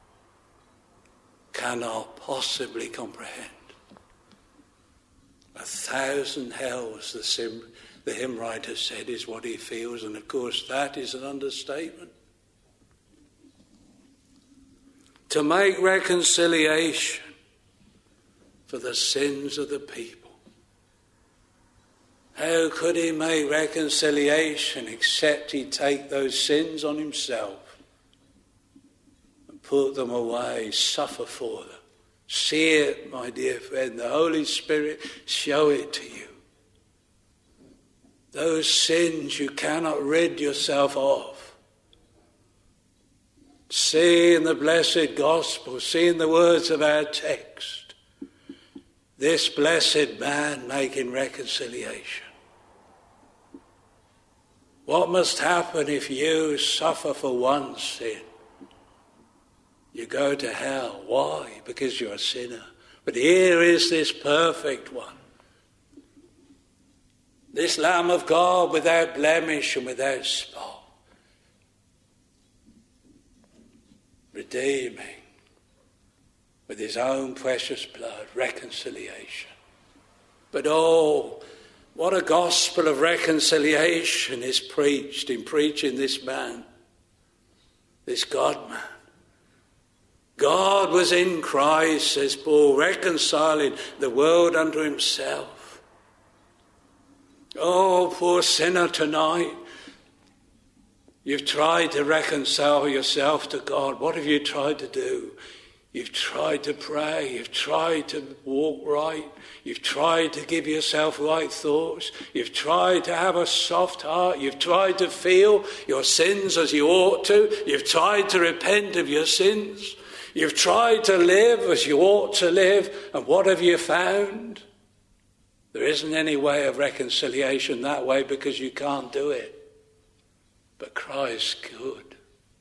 Speaker 2: cannot possibly comprehend. A thousand hells, the, sim, the hymn writer said, is what he feels, and of course that is an understatement. to make reconciliation for the sins of the people. How could he make reconciliation except he take those sins on himself and put them away, suffer for them? See it, my dear friend. The Holy Spirit show it to you. Those sins you cannot rid yourself of. See in the blessed gospel, see in the words of our text, this blessed man making reconciliation. What must happen if you suffer for one sin? You go to hell. Why? Because you're a sinner. But here is this perfect one. This Lamb of God without blemish and without spot. Redeeming with his own precious blood, reconciliation. But oh, what a gospel of reconciliation is preached in preaching this man, this God-man. God was in Christ, says Paul, reconciling the world unto himself. Oh, poor sinner tonight. You've tried to reconcile yourself to God. What have you tried to do? You've tried to pray. You've tried to walk right. You've tried to give yourself right thoughts. You've tried to have a soft heart. You've tried to feel your sins as you ought to. You've tried to repent of your sins. You've tried to live as you ought to live. And what have you found? There isn't any way of reconciliation that way because you can't do it. But Christ could.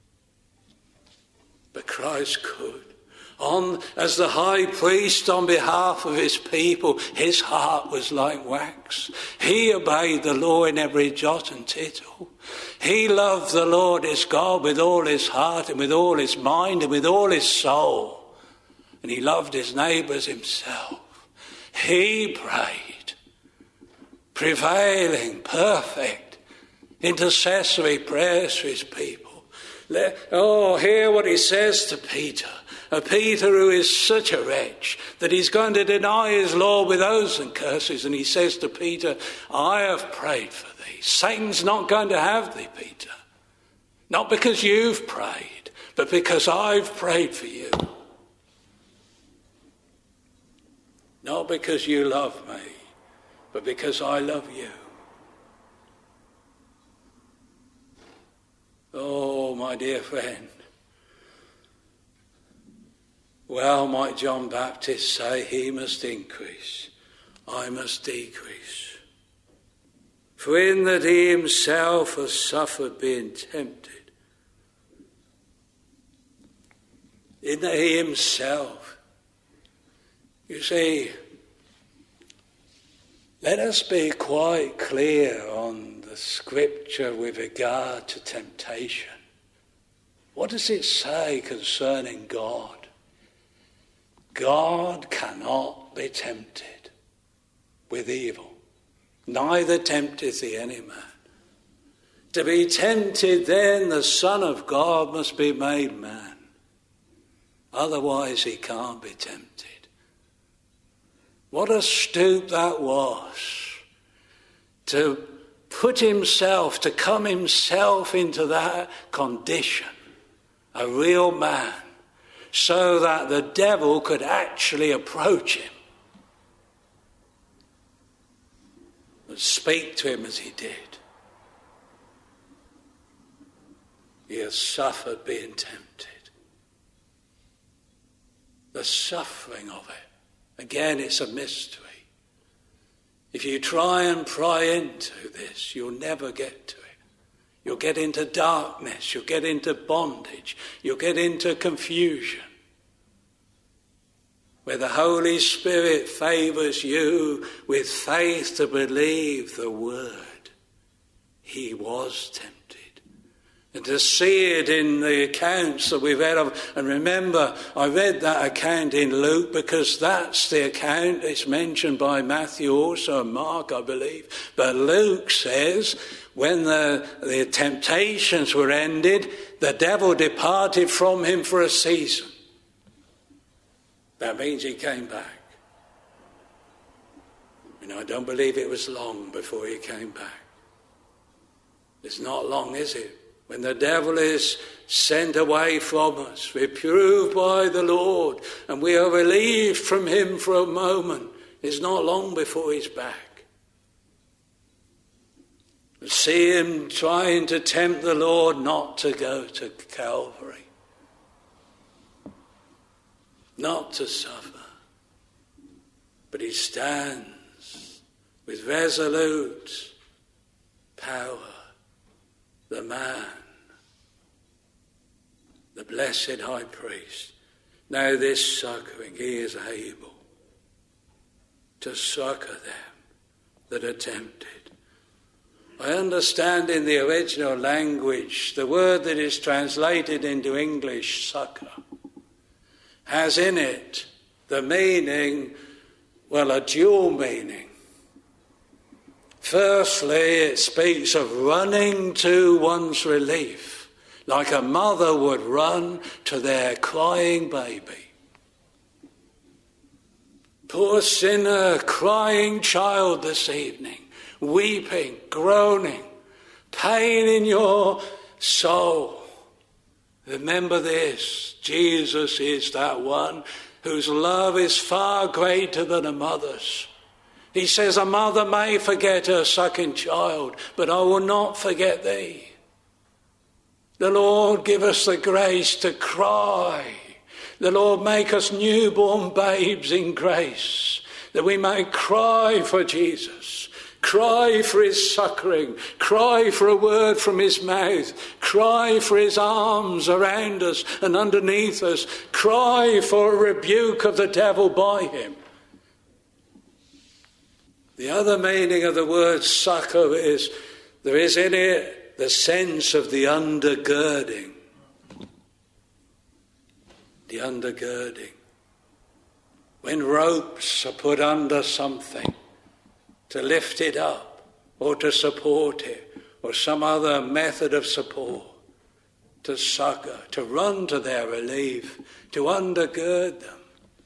Speaker 2: But Christ could. On, as the high priest on behalf of his people, his heart was like wax. He obeyed the law in every jot and tittle. He loved the Lord his God with all his heart and with all his mind and with all his soul. And he loved his neighbour as himself. He prayed, prevailing, perfect, intercessory prayers for his people. Let, oh, hear what he says to Peter. A Peter who is such a wretch that he's going to deny his Lord with oaths and curses. And he says to Peter, I have prayed for thee. Satan's not going to have thee, Peter. Not because you've prayed, but because I've prayed for you. Not because you love me, but because I love you. Oh, my dear friend. Well, might John Baptist say, he must increase, I must decrease. For in that he himself has suffered being tempted, in that he himself, you see, let us be quite clear on the scripture with regard to temptation. What does it say concerning God? God cannot be tempted with evil, neither tempteth he any man. To be tempted, then the Son of God must be made man. Otherwise he can't be tempted. What a stoop that was, to put himself, to come himself into that condition, a real man, so that the devil could actually approach him and speak to him as he did. He has suffered being tempted. The suffering of it. Again, it's a mystery. If you try and pry into this, you'll never get to it. You'll get into darkness, you'll get into bondage, you'll get into confusion. Where the Holy Spirit favours you with faith to believe the word. He was tempted. And to see it in the accounts that we've read of. And remember, I read that account in Luke because that's the account. It's mentioned by Matthew also and Mark, I believe. But Luke says when the, the temptations were ended, the devil departed from him for a season. That means he came back. And I don't believe it was long before he came back. It's not long, is it? When the devil is sent away from us, reproved by the Lord, and we are relieved from him for a moment, it's not long before he's back. See him trying to tempt the Lord not to go to Calvary, not to suffer. But he stands with resolute power, the man, the blessed high priest. Now this succouring, he is able to succour them that are tempted. I understand in the original language, the word that is translated into English, succour, has in it the meaning, well, a dual meaning. Firstly, it speaks of running to one's relief, like a mother would run to their crying baby. Poor sinner, crying child this evening, weeping, groaning, pain in your soul. Remember this, Jesus is that one whose love is far greater than a mother's. He says, a mother may forget her sucking child, but I will not forget thee. The Lord give us the grace to cry. The Lord make us newborn babes in grace, that we may cry for Jesus, cry for his succouring, cry for a word from his mouth, cry for his arms around us and underneath us, cry for a rebuke of the devil by him. The other meaning of the word succour is, there is in it the sense of the undergirding. The undergirding. When ropes are put under something to lift it up or to support it, or some other method of support, to succour, to run to their relief, to undergird them.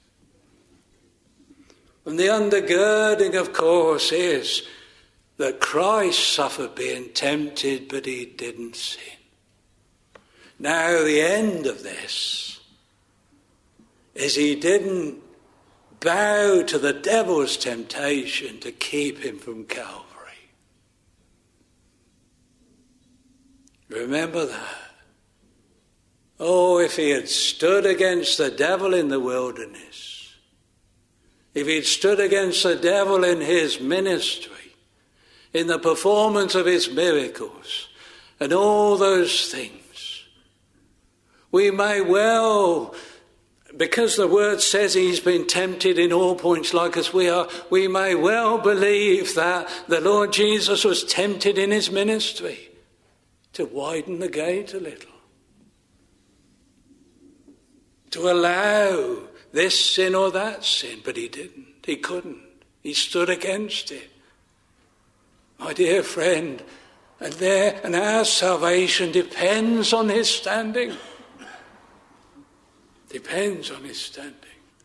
Speaker 2: And the undergirding, of course, is that Christ suffered being tempted, but he didn't sin. Now, the end of this is he didn't bow to the devil's temptation to keep him from Calvary. Remember that. Oh, if he had stood against the devil in the wilderness, if he'd stood against the devil in his ministry, in the performance of his miracles, and all those things, we may well, because the word says he's been tempted in all points like as we are, we may well believe that the Lord Jesus was tempted in his ministry to widen the gate a little, to allow this sin or that sin, but he didn't. He couldn't. He stood against it. My dear friend, and there and our salvation depends on his standing. Depends on his standing.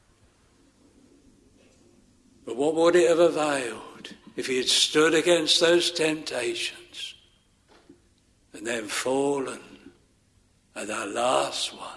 Speaker 2: But what would it have availed if he had stood against those temptations and then fallen at that last one?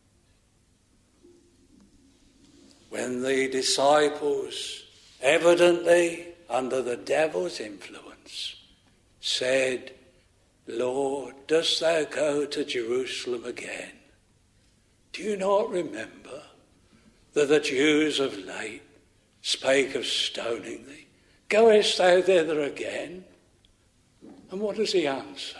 Speaker 2: When the disciples, evidently under the devil's influence, said, Lord, dost thou go to Jerusalem again? Do you not remember that the Jews of late spake of stoning thee? Goest thou thither again? And what does he answer?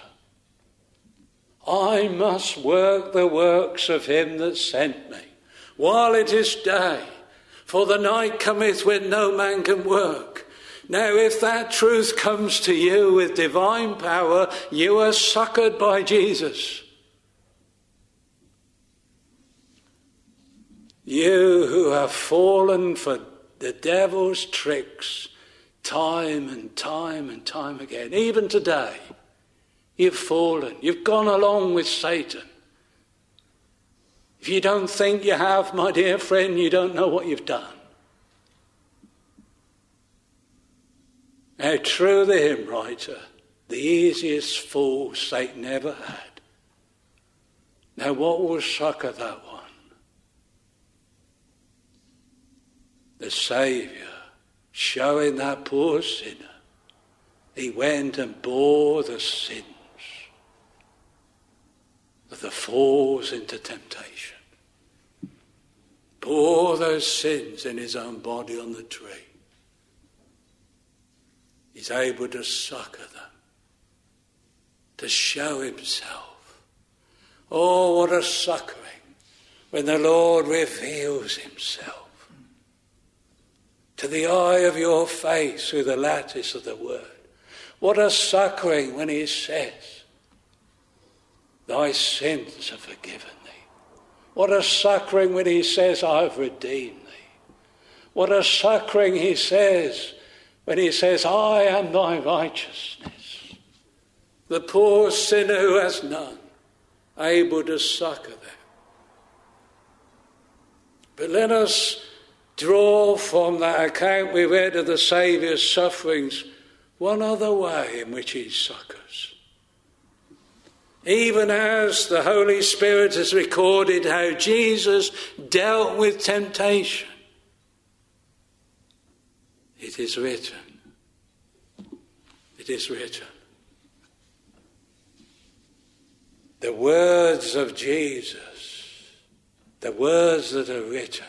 Speaker 2: I must work the works of him that sent me, while it is day. For the night cometh when no man can work. Now, if that truth comes to you with divine power, you are succoured by Jesus. You who have fallen for the devil's tricks time and time and time again, even today, you've fallen. You've gone along with Satan. If you don't think you have, my dear friend, you don't know what you've done. How true the hymn writer, the easiest fool Satan ever had. Now what will succour that one? The Saviour, showing that poor sinner, he went and bore the sins of the falls into temptation. Bore those sins in his own body on the tree. He's able to succour them, to show himself. Oh, what a succouring when the Lord reveals himself to the eye of your face through the lattice of the word. What a succouring when he says, thy sins are forgiven thee. What a succouring when he says, I've redeemed thee. What a succouring he says when he says, I am thy righteousness. The poor sinner who has none, able to succour them. But let us draw from that account we read of the Saviour's sufferings one other way in which he succours. Even as the Holy Spirit has recorded how Jesus dealt with temptation, it is written, it is written, the words of Jesus, the words that are written,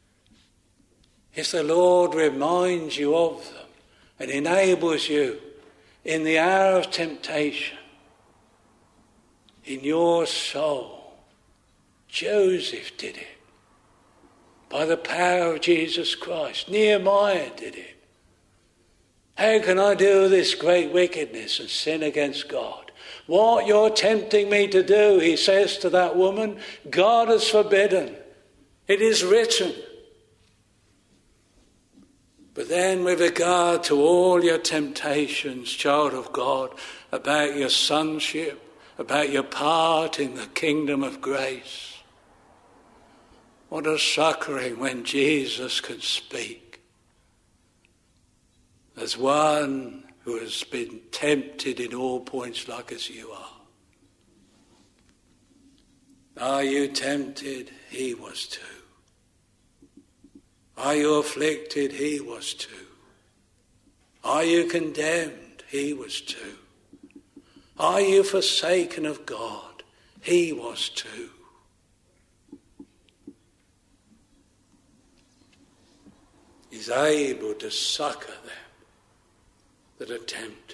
Speaker 2: if the Lord reminds you of them and enables you in the hour of temptation, in your soul, Joseph did it by the power of Jesus Christ. Nehemiah did it. How can I do this great wickedness and sin against God? What you're tempting me to do, he says to that woman, God has forbidden. It is written. But then with regard to all your temptations, child of God, about your sonship, about your part in the kingdom of grace, what a succouring when Jesus can speak as one who has been tempted in all points like as you are. Are you tempted? He was too. Are you afflicted? He was too. Are you condemned? He was too. Are you forsaken of God? He was too. He's able to succour them that are tempted.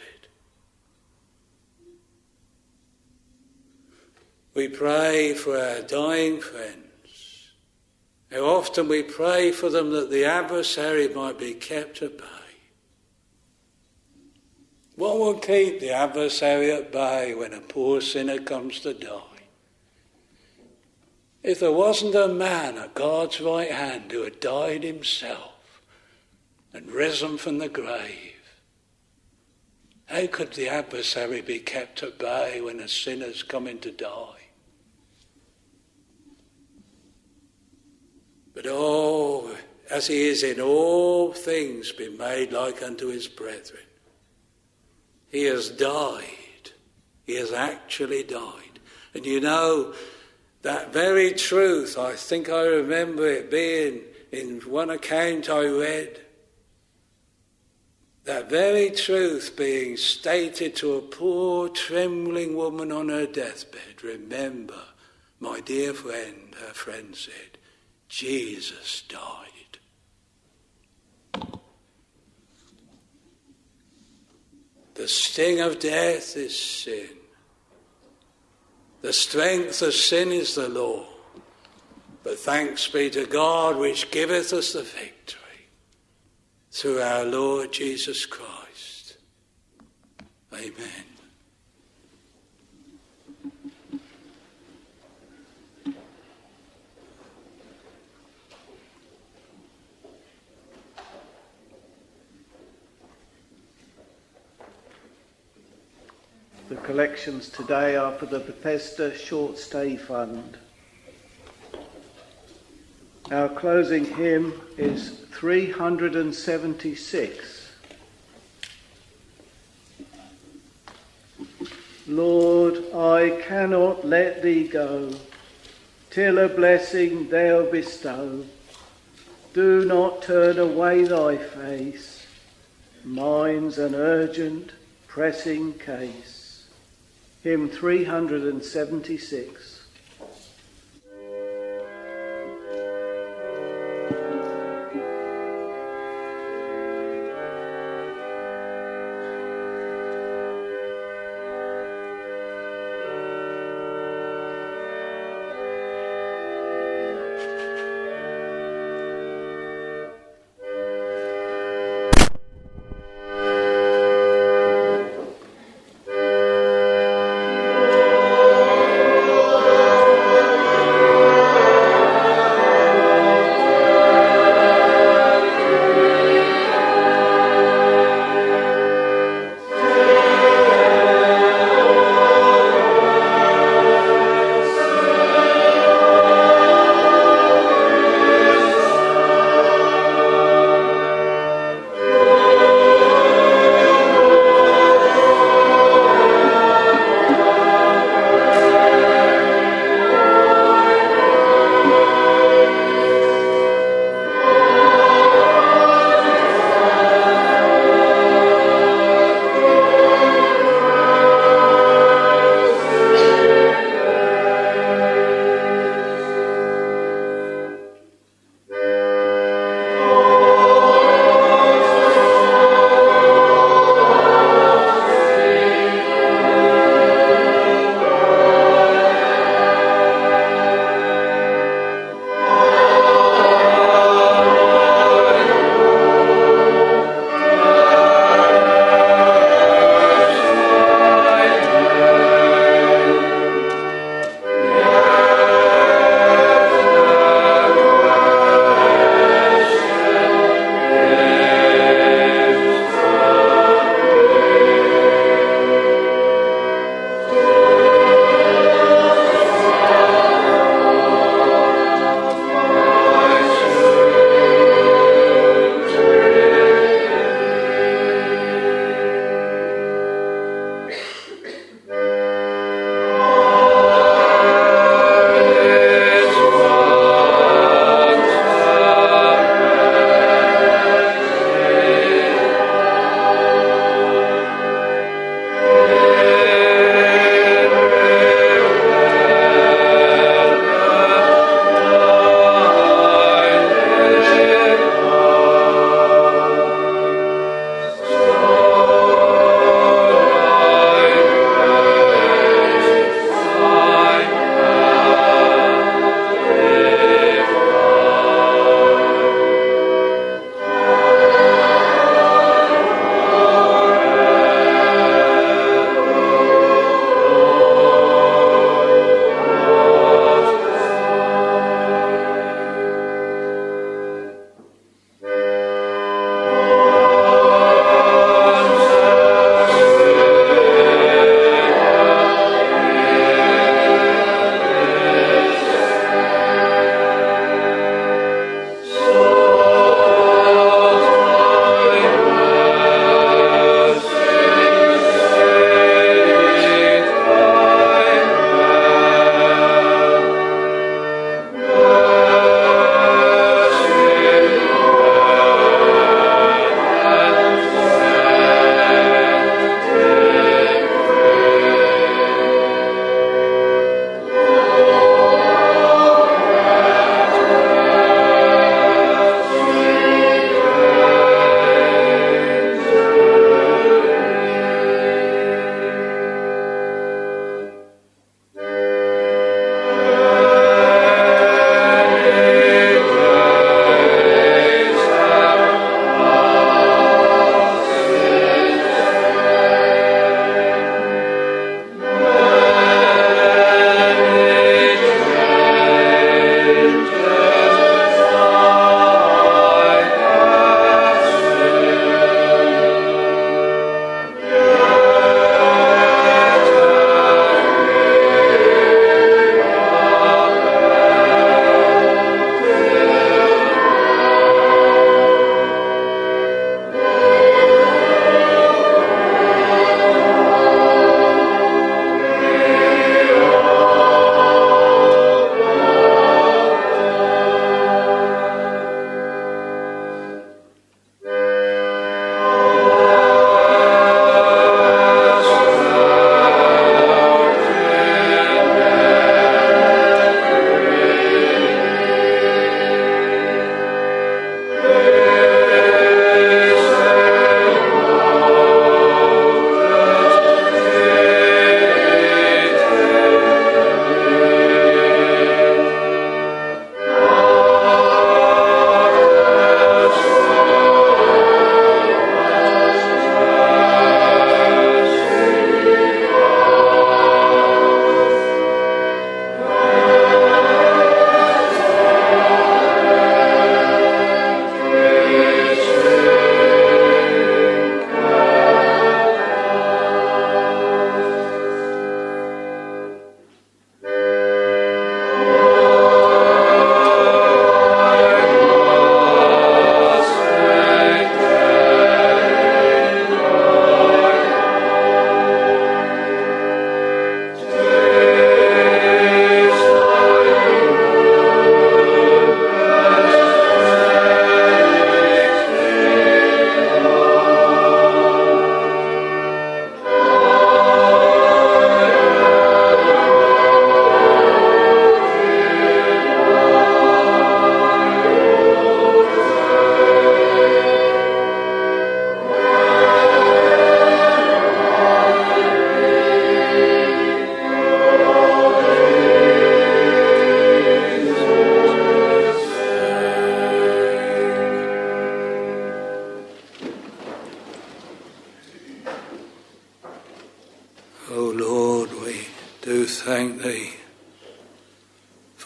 Speaker 2: We pray for our dying friends. How often we pray for them that the adversary might be kept at bay. What will keep the adversary at bay when a poor sinner comes to die? If there wasn't a man at God's right hand who had died himself and risen from the grave, how could the adversary be kept at bay when a sinner's coming to die? But oh, as he is in all things been made like unto his brethren, he has died. He has actually died. And you know, that very truth, I think I remember it being in one account I read, that very truth being stated to a poor trembling woman on her deathbed. Remember, my dear friend, her friend said, Jesus died. The sting of death is sin. The strength of sin is the law. But thanks be to God which giveth us the victory through our Lord Jesus Christ. Amen.
Speaker 1: The collections today are for the Bethesda Short Stay Fund. Our closing hymn is three hundred seventy-six. Lord, I cannot let thee go, till a blessing thou bestow. Do not turn away thy face, mine's an urgent, pressing case. Hymn three hundred seventy-six.
Speaker 3: Oh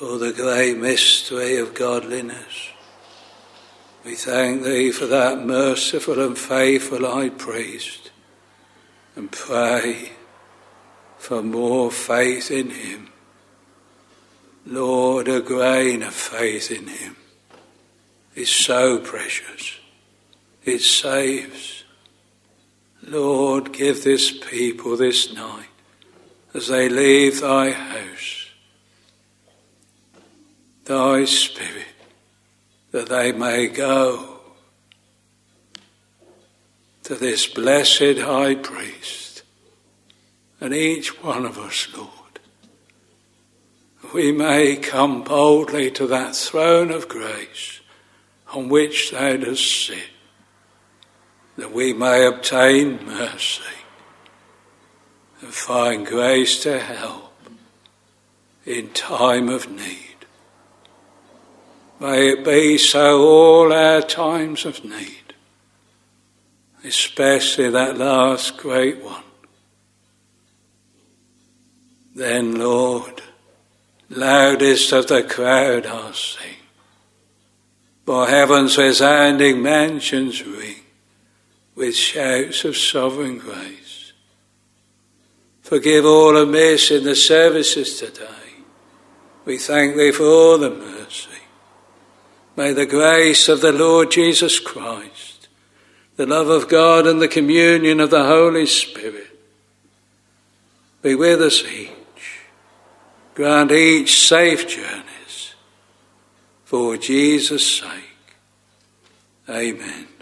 Speaker 2: for the great mystery of godliness. We thank thee for that merciful and faithful high priest, and pray for more faith in him. Lord, a grain of faith in him is so precious. It saves. Lord, give this people this night, as they leave thy house, thy Spirit, that they may go to this blessed high priest, and each one of us, Lord, we may come boldly to that throne of grace on which thou dost sit, that we may obtain mercy and find grace to help in time of need. May it be so all our times of need, especially that last great one. Then, Lord, loudest of the crowd I'll sing, for heaven's resounding mansions ring with shouts of sovereign grace. Forgive all amiss in the services today. We thank thee for all the mercy. May the grace of the Lord Jesus Christ, the love of God and the communion of the Holy Spirit be with us each. Grant each safe journeys for Jesus' sake. Amen.